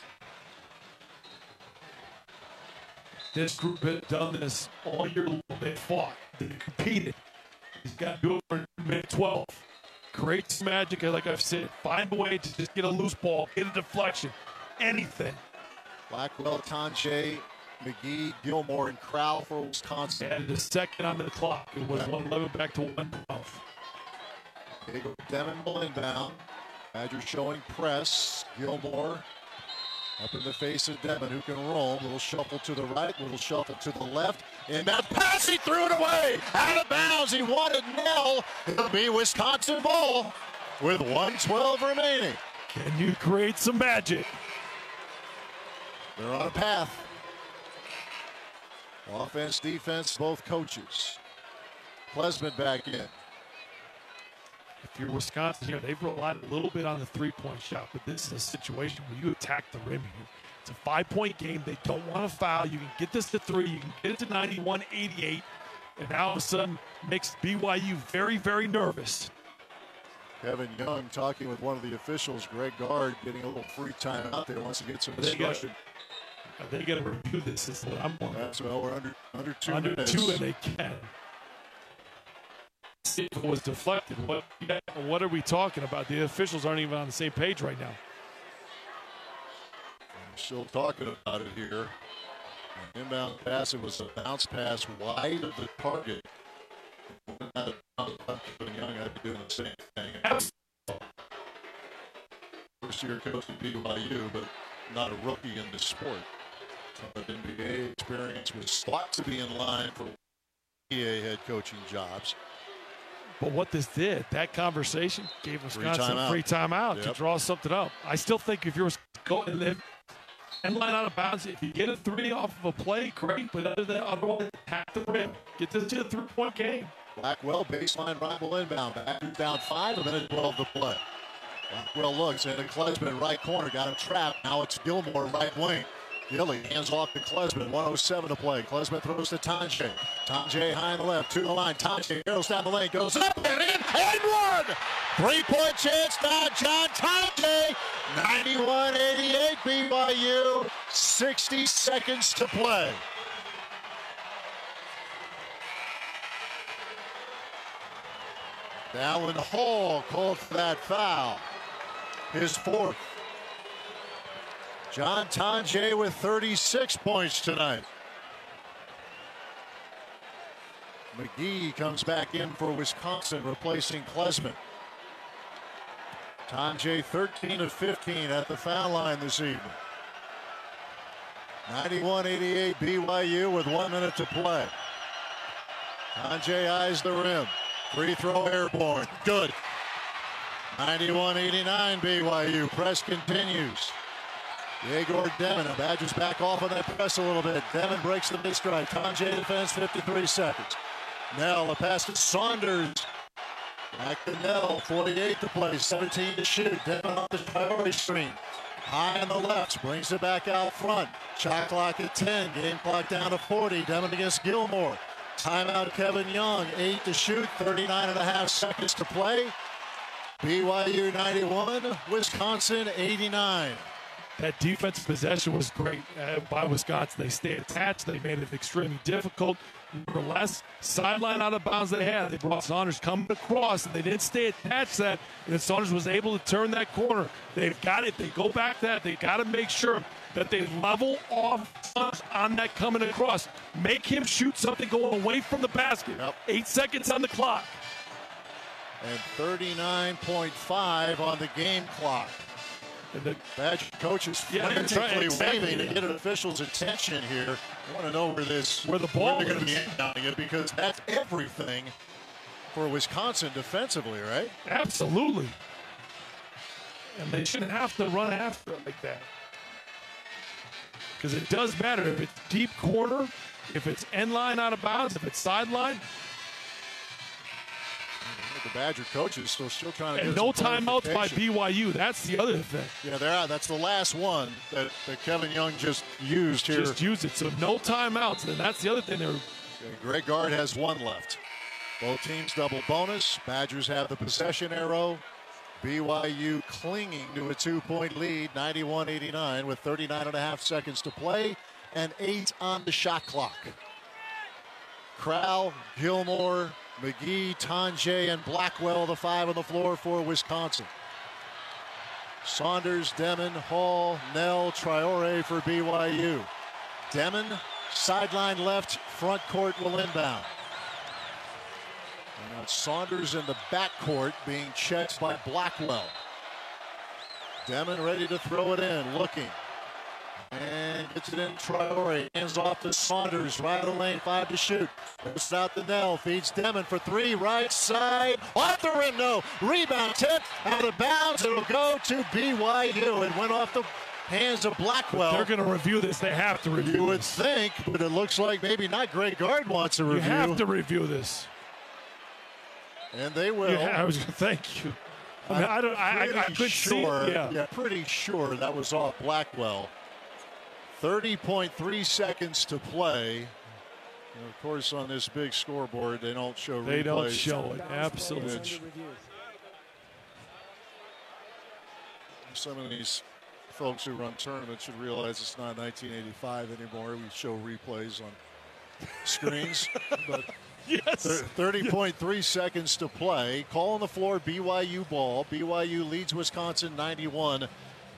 This group has done this all year long. They fought. They competed. He's got to do it for minute 12. Create some magic, like I've said. Find a way to just get a loose ball, get a deflection, anything. Blackwell, Tanjay, McGee, Gilmore, and Crowell for Wisconsin. Added a second on the clock. It was 1:11 back to 1:12. Demon will inbound. Badgers showing press. Gilmore up in the face of Demon, who can roam. Little shuffle to the right, little shuffle to the left. Inbound pass, he threw it away. Out of bounds, he wanted Nell. It'll be Wisconsin ball with 1:12 remaining. Can you create some magic? They're on a path. Offense, defense, both coaches. Klesman back in. If you're Wisconsin here, they've relied a little bit on the three-point shot, but this is a situation where you attack the rim here. It's a 5-point game. They don't want to foul. You can get this to 3. You can get it to 91-88, and now all of a sudden makes BYU very, very nervous. Kevin Young talking with one of the officials, Greg Gard, getting a little free time out there, wants to get some instruction. They got to review this. Is what I'm wondering. That's well, we're under 2 under minutes. 2, and they can. See if it was deflected. What are we talking about? The officials aren't even on the same page right now. Still talking about it here. Inbound pass, it was a bounce pass wide of the target. Young had to do the same thing. First year coach at BYU, but not a rookie in the sport. But NBA experience was thought to be in line for NBA head coaching jobs. But what this did, that conversation gave Wisconsin a free timeout to Yep. draw something up. I still think if you're going and line out of bounds, if you get a 3 off of a play, great. But other than otherwise, attack the rim. Get this to a 3-point game. Blackwell, baseline rival inbound. Badgers down 5, 1:12 to play. Blackwell looks into Klesman, right corner, got him trapped. Now it's Gilmore, right wing. Gilly hands off to Klesman. 1:07 to play. Klesman throws to Tonje. Tonje high on the left, to the line. Tonje barrels down the lane, goes up and in, and one! 3-point chance now, John Tonje. 91-88 BYU. 60 seconds to play. Dallin Hall called for that foul. His fourth. John Tonje with 36 points tonight. McGee comes back in for Wisconsin, replacing Klesman. Tonje 13 of 15 at the foul line this evening. 91-88 BYU with 1 minute to play. Tonje eyes the rim. Free throw airborne. Good. 91-89 BYU. Press continues. Yegor Demon. Badgers back off on that press a little bit. Demon breaks the mid-strike. Tonje defense, 53 seconds. Nell, a pass to Saunders. Back to Nell, 48 to play, 17 to shoot. Demon on the priority screen. High on the left, brings it back out front. Shot clock at 10, game clock down to 40. Demon against Gilmore. Timeout Kevin Young, 8 to shoot, 39.5 seconds to play. BYU 91, Wisconsin 89. That defensive possession was great by Wisconsin. They stayed attached. They made it extremely difficult. Nevertheless, sideline out of bounds they had. They brought Saunders coming across, and they didn't stay attached to that. And then Saunders was able to turn that corner. They've got it. They go back to that. They got to make sure that they level off Saunders on that coming across. Make him shoot something going away from the basket. 8 seconds on the clock. And 39.5 on the game clock. And the Badger coach is frantically waving to get an official's attention here. I want to know where the ball is going to be inbounding it, because that's everything for Wisconsin defensively, right? Absolutely. And they shouldn't have to run after it like that. Because it does matter if it's deep corner, if it's end line out of bounds, if it's sideline. The Badger coach is still trying to get no timeouts by BYU. That's the other thing. Yeah, that's the last one that Kevin Young just used here. Just used it, so no timeouts. And that's the other thing. Greg Gard has one left. Both teams double bonus. Badgers have the possession arrow. BYU clinging to a 2-point lead, 91-89, with 39.5 seconds to play and 8 on the shot clock. Crowell, Gilmore, McGee, Tonje, and Blackwell, the 5 on the floor for Wisconsin. Saunders, Demon, Hall, Nell, Traore for BYU. Demon, sideline left, front court will inbound. And now Saunders in the backcourt being checked by Blackwell. Demon ready to throw it in, looking. And gets it in, Traore. Hands off to Saunders, right of the lane, 5 to shoot. Goes out to Nell, feeds Demon for 3, right side. Off the rim, no. Rebound tip, out of bounds. It'll go to BYU. It went off the hands of Blackwell. They're going to review this. They have to review You would think, but it looks like maybe not. Greg Gard wants to review. You have to review this. And they will. I was going to thank you. I couldn't see it. Yeah, pretty sure that was off Blackwell. 30.3 seconds to play. And of course, on this big scoreboard, they don't show replays. They don't show it, absolutely. Some of these folks who run tournaments should realize it's not 1985 anymore. We show replays on screens. But yes. 30.3 seconds to play. Call on the floor, BYU ball. BYU leads Wisconsin 91-89.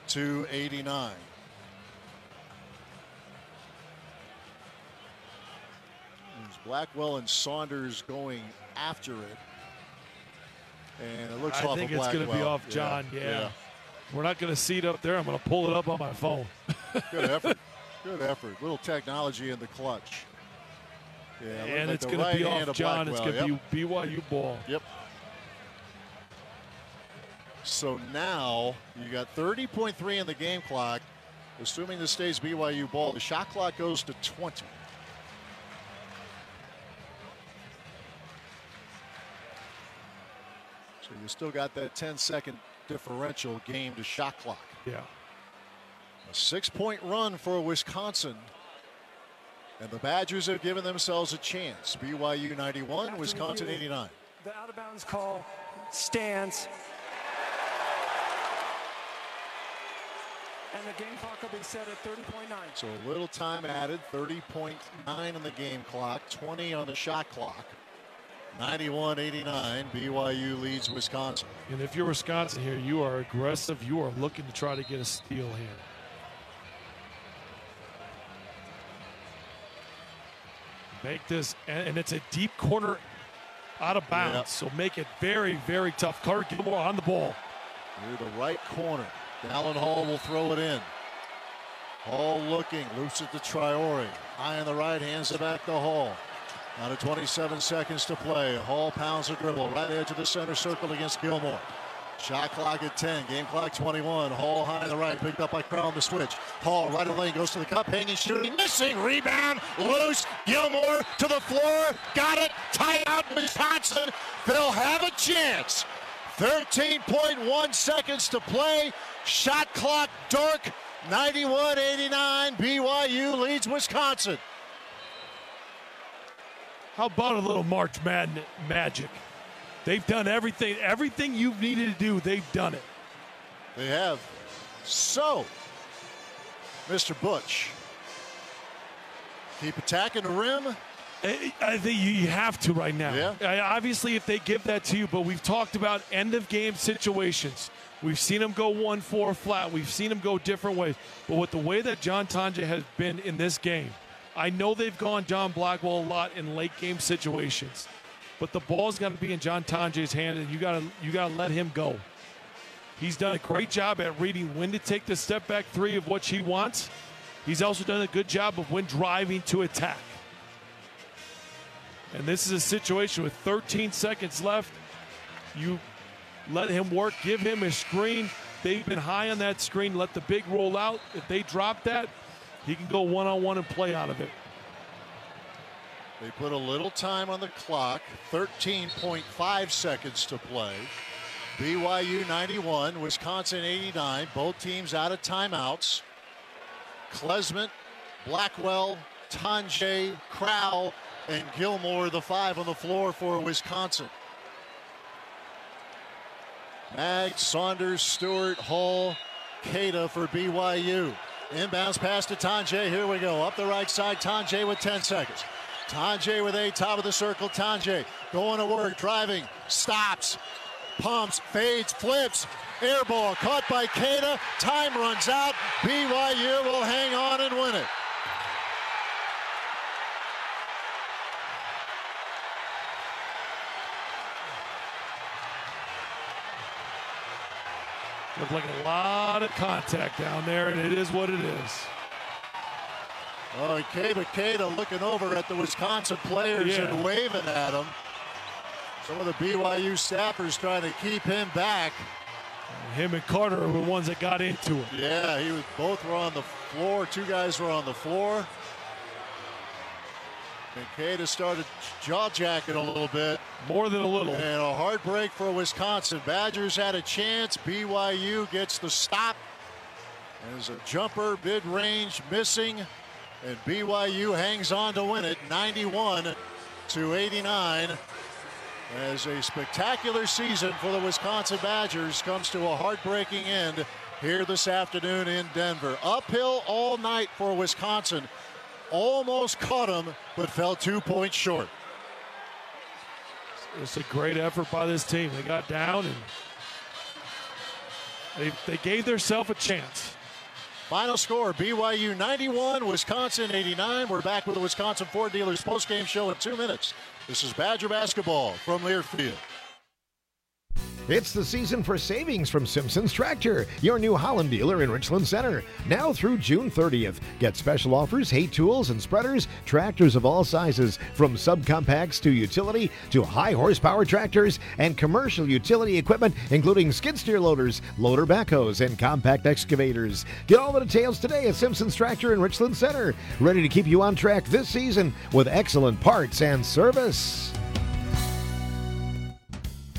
Blackwell and Saunders going after it. And it looks off of Blackwell. I think it's going to be off John, yeah. We're not going to see it up there. I'm going to pull it up on my phone. Good effort. Good effort. Little technology in the clutch. Yeah, and it's going to be off John. It's going to be BYU ball. Yep. So now you got 30.3 in the game clock. Assuming this stays BYU ball, the shot clock goes to 20. So you still got that 10-second differential game to shot clock. Yeah. A 6-point run for Wisconsin. And the Badgers have given themselves a chance. BYU 91, Wisconsin 89. The out-of-bounds call stands. And the game clock will be set at 30.9. So a little time added, 30.9 on the game clock, 20 on the shot clock. 91-89, BYU leads Wisconsin. And if you're Wisconsin here, you are aggressive. You are looking to try to get a steal here. Make this, and it's a deep corner out of bounds, Yep. so make it very, very tough. Carter Gilmore on the ball. Near the right corner. Dallin Hall will throw it in. Hall looking, loose at the Traore. High on the right, hands it back to Hall. Out of 27 seconds to play. Hall pounds a dribble, right edge of the center circle against Gilmore. Shot clock at 10, game clock 21. Hall high on the right, picked up by Crown on the switch. Hall right of the lane, goes to the cup, hanging, shooting, missing, rebound, loose. Gilmore to the floor, got it, timeout Wisconsin. They'll have a chance. 13.1 seconds to play. Shot clock dark, 91-89. BYU leads Wisconsin. How about a little March Madness magic? They've done everything you've needed to do, they've done it. They have. So, Mr. Butch, keep attacking the rim. I think you have to right now. Yeah. Obviously, if they give that to you, but we've talked about end-of-game situations. We've seen them go 1-4 flat. We've seen them go different ways. But with the way that John Tonje has been in this game, I know they've gone John Blackwell a lot in late-game situations. But the ball's got to be in John Tonje's hand, and you gotta let him go. He's done a great job at reading when to take the step-back three of what he wants. He's also done a good job of when driving to attack. And this is a situation with 13 seconds left. You let him work, give him a screen. They've been high on that screen. Let the big roll out. If they drop that, he can go one-on-one and play out of it. They put a little time on the clock, 13.5 seconds to play. BYU 91, Wisconsin 89. Both teams out of timeouts. Klesmit, Blackwell, Tonje, Crowell, and Gilmore, the five on the floor for Wisconsin. Magg, Saunders, Stewart, Hall, Keita for BYU. Inbounds pass to Tonje. Here we go. Up the right side, Tonje with 10 seconds. Tonje with a top of the circle. Tonje going to work, driving, stops, pumps, fades, flips. Air ball caught by Keita. Time runs out. BYU will hang on and win it. Looked like a lot of contact down there, and it is what it is. Oh, Keita looking over at the Wisconsin players and waving at them. Some of the BYU staffers trying to keep him back. Him and Carter were the ones that got into it. Yeah, both were on the floor. Two guys were on the floor. And Keita started jaw-jacking a little bit. More than a little. And a hard break for Wisconsin. Badgers had a chance. BYU gets the stop. There's a jumper, mid-range, missing. And BYU hangs on to win it, 91-89. As a spectacular season for the Wisconsin Badgers comes to a heartbreaking end here this afternoon in Denver. Uphill all night for Wisconsin. Almost caught them, but fell 2 points short. It's a great effort by this team. They got down and they gave themselves a chance. Final score, BYU 91, Wisconsin 89. We're back with the Wisconsin Ford Dealers postgame show in 2 minutes. This is Badger basketball from Learfield. It's the season for savings from Simpson's Tractor, your new Holland dealer in Richland Center. Now through June 30th. Get special offers, hay tools and spreaders, tractors of all sizes, from subcompacts to utility to high horsepower tractors and commercial utility equipment, including skid steer loaders, loader backhoes, and compact excavators. Get all the details today at Simpson's Tractor in Richland Center. Ready to keep you on track this season with excellent parts and service.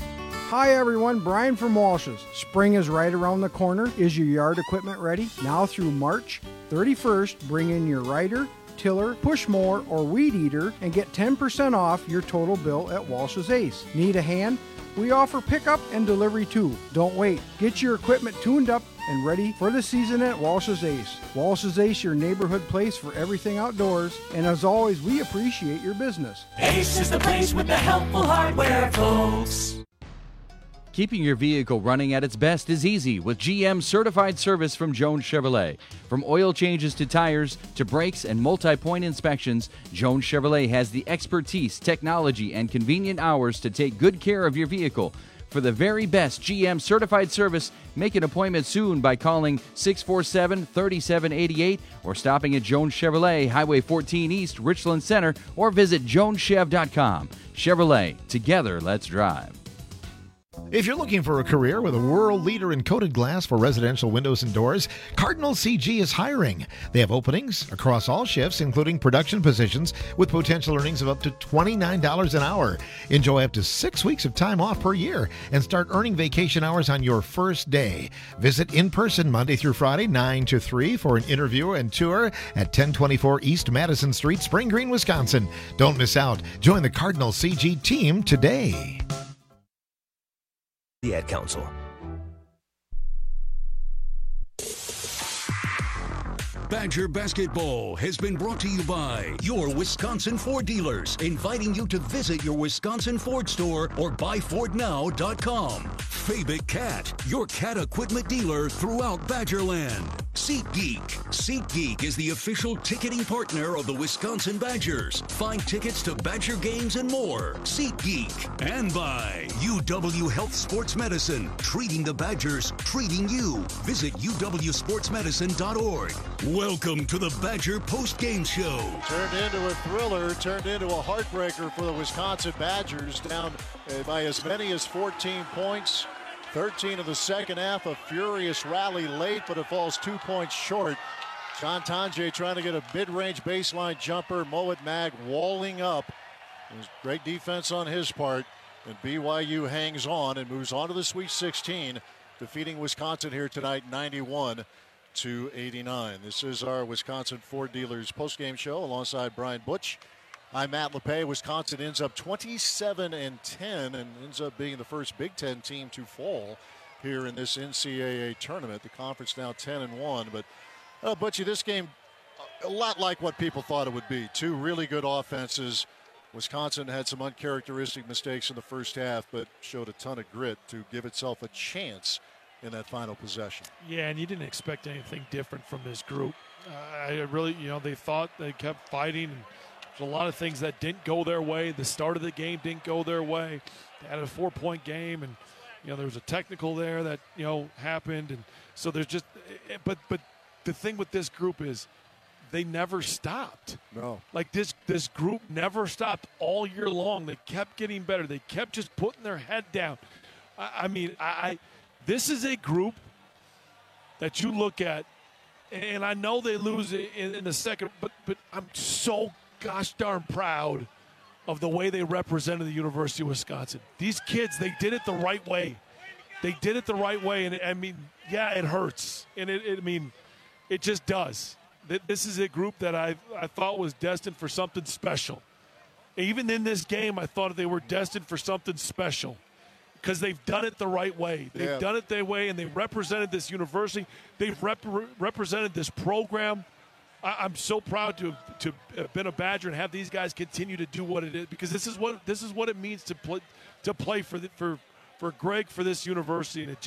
Hi everyone, Brian from Walsh's. Spring is right around the corner. Is your yard equipment ready? Now through March 31st, bring in your rider, tiller, push mower, or weed eater and get 10% off your total bill at Walsh's Ace. Need a hand? We offer pickup and delivery too. Don't wait. Get your equipment tuned up and ready for the season at Walsh's Ace. Walsh's Ace, your neighborhood place for everything outdoors. And as always, we appreciate your business. Ace is the place with the helpful hardware, folks. Keeping your vehicle running at its best is easy with GM certified service from Jones Chevrolet. From oil changes to tires to brakes and multi-point inspections, Jones Chevrolet has the expertise, technology, and convenient hours to take good care of your vehicle. For the very best GM certified service, make an appointment soon by calling 647-3788 or stopping at Jones Chevrolet, Highway 14 East, Richland Center, or visit joneschev.com. Chevrolet, together let's drive. If you're looking for a career with a world leader in coated glass for residential windows and doors, Cardinal CG is hiring. They have openings across all shifts, including production positions, with potential earnings of up to $29 an hour. Enjoy up to 6 weeks of time off per year and start earning vacation hours on your first day. Visit in person Monday through Friday, 9 to 3 for an interview and tour at 1024 East Madison Street, Spring Green, Wisconsin. Don't miss out. Join the Cardinal CG team today. The Ad Council. Badger Basketball has been brought to you by your Wisconsin Ford dealers, inviting you to visit your Wisconsin Ford store or buyfordnow.com. Fabic Cat, your cat equipment dealer throughout Badgerland. SeatGeek. SeatGeek is the official ticketing partner of the Wisconsin Badgers. Find tickets to Badger games and more. SeatGeek. And by UW Health Sports Medicine, treating the Badgers, treating you. Visit uwsportsmedicine.org. Welcome to the Badger Post-Game Show. Turned into a thriller, turned into a heartbreaker for the Wisconsin Badgers, down by as many as 14 points. 13 of the second half, a furious rally late, but it falls 2 points short. John Tonje trying to get a mid-range baseline jumper. Moet Mag walling up. It was great defense on his part, and BYU hangs on and moves on to the Sweet 16, defeating Wisconsin here tonight, 91-89. This is our Wisconsin Ford Dealers postgame show alongside Brian Butch. I'm Matt LePay. Wisconsin ends up 27-10 and ends up being the first Big Ten team to fall here in this NCAA tournament. The conference now 10-1. But Butchie, this game a lot like what people thought it would be. Two really good offenses. Wisconsin had some uncharacteristic mistakes in the first half, but showed a ton of grit to give itself a chance in that final possession. Yeah, and you didn't expect anything different from this group. I really, they thought they kept fighting. And there's a lot of things that didn't go their way. The start of the game didn't go their way. They had a 4-point game, and there was a technical there that happened, and so there's just. But the thing with this group is they never stopped. No, like this group never stopped all year long. They kept getting better. They kept just putting their head down. This is a group that you look at, and I know they lose in the second, but I'm so gosh darn proud of the way they represented the University of Wisconsin. These kids, they did it the right way. They did it the right way, and it hurts, and it just does. This is a group that I thought was destined for something special. Even in this game, I thought they were destined for something special because they've done it the right way. They've done it their way, and they represented this university. They've represented this program. I'm so proud to have been a Badger and have these guys continue to do what it is, because this is what it means to play for Greg, for this university. And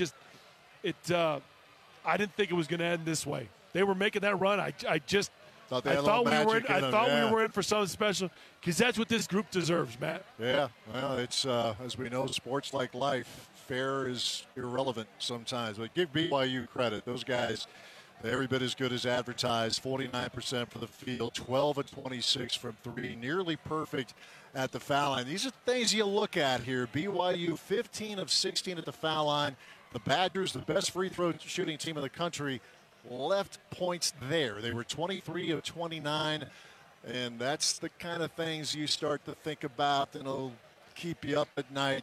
I didn't think it was going to end this way. They were making that run. I thought we were in for something special, because that's what this group deserves, Matt. Yeah, well, it's as we know, sports like life, fair is irrelevant sometimes. But give BYU credit; those guys, every bit as good as advertised. 49% from the field, 12 of 26 from three, nearly perfect at the foul line. These are things you look at here. BYU 15 of 16 at the foul line. The Badgers, the best free throw shooting team in the country, left points there. They were 23 of 29, and that's the kind of things you start to think about, and it'll keep you up at night.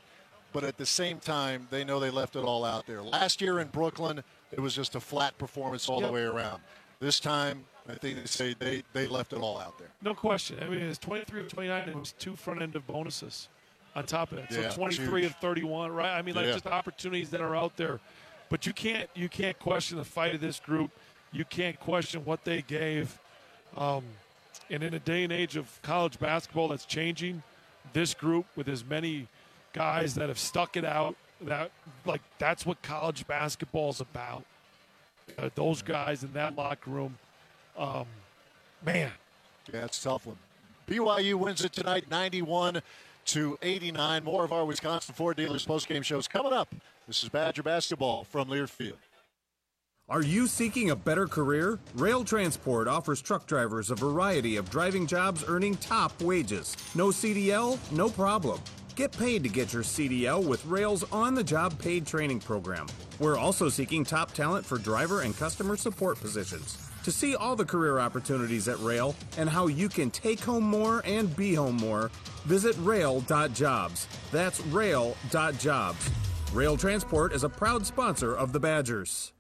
but at the same time, they know they left it all out there. Last year in Brooklyn, it was just a flat performance all the way around. This time, I think they say they left it all out there. No question. I mean, it's 23 of 29. It was 2 front-end of bonuses on top of it. So Yeah, 23 of 31, right? I mean, like just opportunities that are out there. But you can't question the fight of this group. You can't question what they gave. And in a day and age of college basketball that's changing, this group with as many guys that have stuck it out, that's what college basketball is about. Those guys in that locker room, man. Yeah, it's a tough one. BYU wins it tonight, 91-89. More of our Wisconsin Ford Dealers postgame shows coming up. This is Badger Basketball from Learfield. Are you seeking a better career? Rail Transport offers truck drivers a variety of driving jobs earning top wages. No CDL? No problem. Get paid to get your CDL with Rail's on-the-job paid training program. We're also seeking top talent for driver and customer support positions. To see all the career opportunities at Rail and how you can take home more and be home more, visit rail.jobs. That's rail.jobs. Rail Transport is a proud sponsor of the Badgers.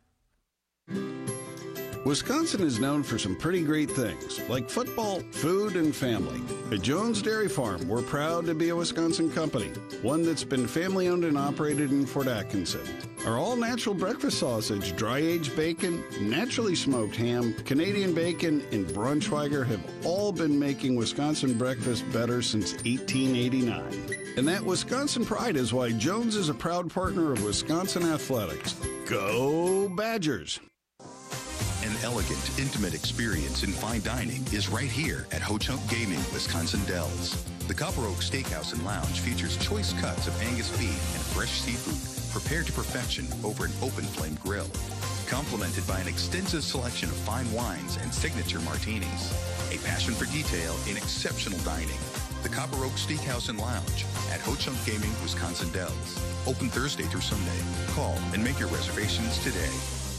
Wisconsin is known for some pretty great things, like football, food, and family. At Jones Dairy Farm, we're proud to be a Wisconsin company, one that's been family-owned and operated in Fort Atkinson. Our all-natural breakfast sausage, dry-aged bacon, naturally smoked ham, Canadian bacon, and Braunschweiger have all been making Wisconsin breakfast better since 1889. And that Wisconsin pride is why Jones is a proud partner of Wisconsin Athletics. Go Badgers! An elegant, intimate experience in fine dining is right here at Ho-Chunk Gaming, Wisconsin Dells. The Copper Oak Steakhouse and Lounge features choice cuts of Angus beef and fresh seafood prepared to perfection over an open flame grill. Complemented by an extensive selection of fine wines and signature martinis. A passion for detail in exceptional dining. The Copper Oak Steakhouse and Lounge at Ho-Chunk Gaming, Wisconsin Dells. Open Thursday through Sunday. Call and make your reservations today.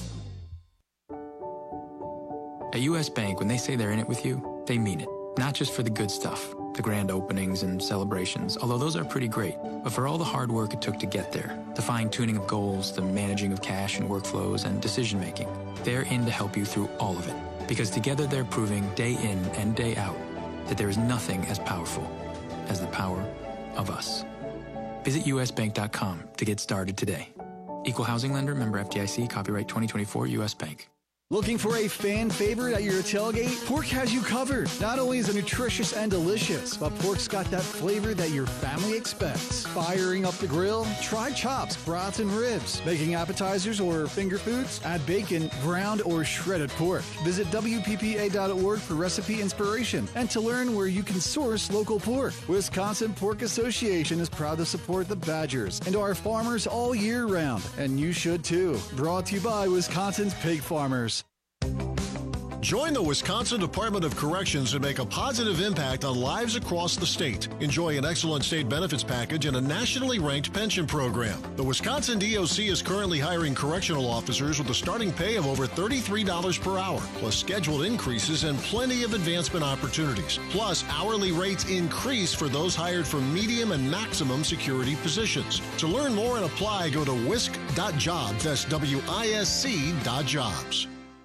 At U.S. Bank, when they say they're in it with you, they mean it. Not just for the good stuff, the grand openings and celebrations, although those are pretty great, but for all the hard work it took to get there, the fine-tuning of goals, the managing of cash and workflows, and decision-making. They're in to help you through all of it, because together they're proving day in and day out that there is nothing as powerful as the power of us. Visit usbank.com to get started today. Equal housing lender, member FDIC, copyright 2024, U.S. Bank. Looking for a fan favorite at your tailgate? Pork has you covered. Not only is it nutritious and delicious, but pork's got that flavor that your family expects. Firing up the grill? Try chops, brats, and ribs. Making appetizers or finger foods? Add bacon, ground, or shredded pork. Visit WPPA.org for recipe inspiration and to learn where you can source local pork. Wisconsin Pork Association is proud to support the Badgers and our farmers all year round. And you should too. Brought to you by Wisconsin's Pig Farmers. Join the Wisconsin Department of Corrections and make a positive impact on lives across the state. Enjoy an excellent state benefits package and a nationally ranked pension program. The Wisconsin DOC is currently hiring correctional officers with a starting pay of over $33 per hour, plus scheduled increases and plenty of advancement opportunities. Plus, hourly rates increase for those hired for medium and maximum security positions. To learn more and apply, go to wisc.jobs. That's WISC.jobs.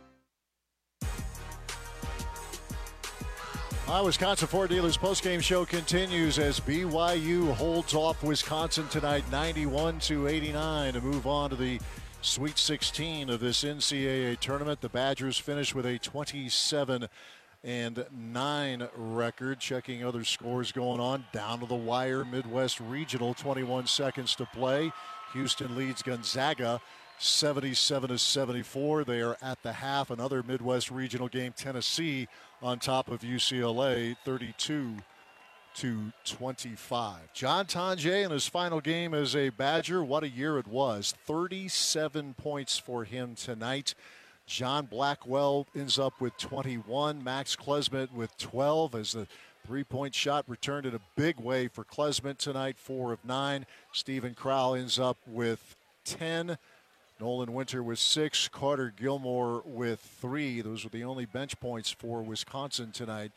Our Wisconsin Ford Dealers postgame show continues as BYU holds off Wisconsin tonight 91-89 to move on to the Sweet 16 of this NCAA tournament. The Badgers finish with a 27-9 record. Checking other scores going on. Down to the wire, Midwest Regional, 21 seconds to play. Houston leads Gonzaga 77-74. They are at the half. Another Midwest Regional game, Tennessee on top of UCLA, 32-25. John Tonje in his final game as a Badger. What a year it was. 37 points for him tonight. John Blackwell ends up with 21. Max Klesmit with 12 as the three-point shot returned in a big way for Klesmit tonight, 4 of 9. Stephen Crowell ends up with 10. Nolan Winter with 6, Carter Gilmore with 3. Those were the only bench points for Wisconsin tonight.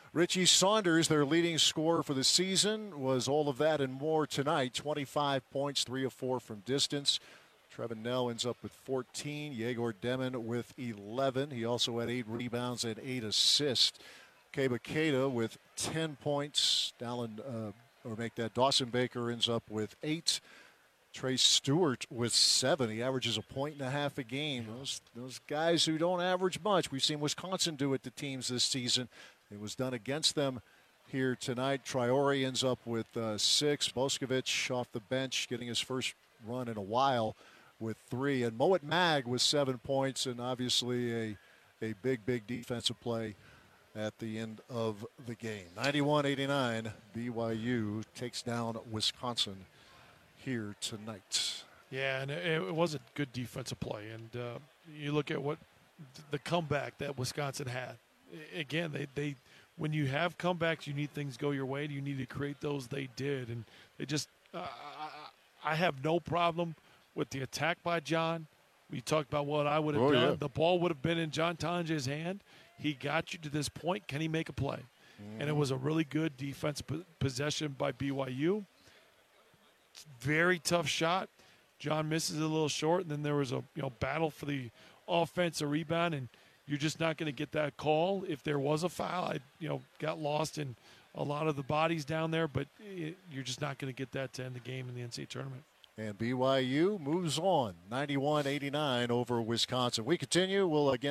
Richie Saunders, their leading scorer for the season, was all of that and more tonight. 25 points, 3 of 4 from distance. Trevin Nell ends up with 14. Yegor Demon with 11. He also had 8 rebounds and 8 assists. Keba Keita with 10 points. Dawson Baker ends up with 8. Trey Stewart with 7. He averages a point and a half a game. Those guys who don't average much. We've seen Wisconsin do it to teams this season. It was done against them here tonight. Traore ends up with 6. Boscovich off the bench getting his first run in a while with 3. And Moet Mag with 7 points, and obviously a big defensive play at the end of the game. 91-89, BYU takes down Wisconsin here tonight. Yeah, and it was a good defensive play. And you look at what the comeback that Wisconsin had. Again, they when you have comebacks, you need things go your way. You need to create those. They did, and they just. I have no problem with the attack by John. We talked about what I would have done. Yeah. The ball would have been in John Tonje's hand. He got you to this point. Can he make a play? And it was a really good defensive possession by BYU. Very tough shot. John misses a little short, and then there was a battle for the offensive rebound, and you're just not going to get that call. If there was a foul, I got lost in a lot of the bodies down there, but you're just not going to get that to end the game in the NCAA tournament. And BYU moves on, 91-89 over Wisconsin. We continue. We'll again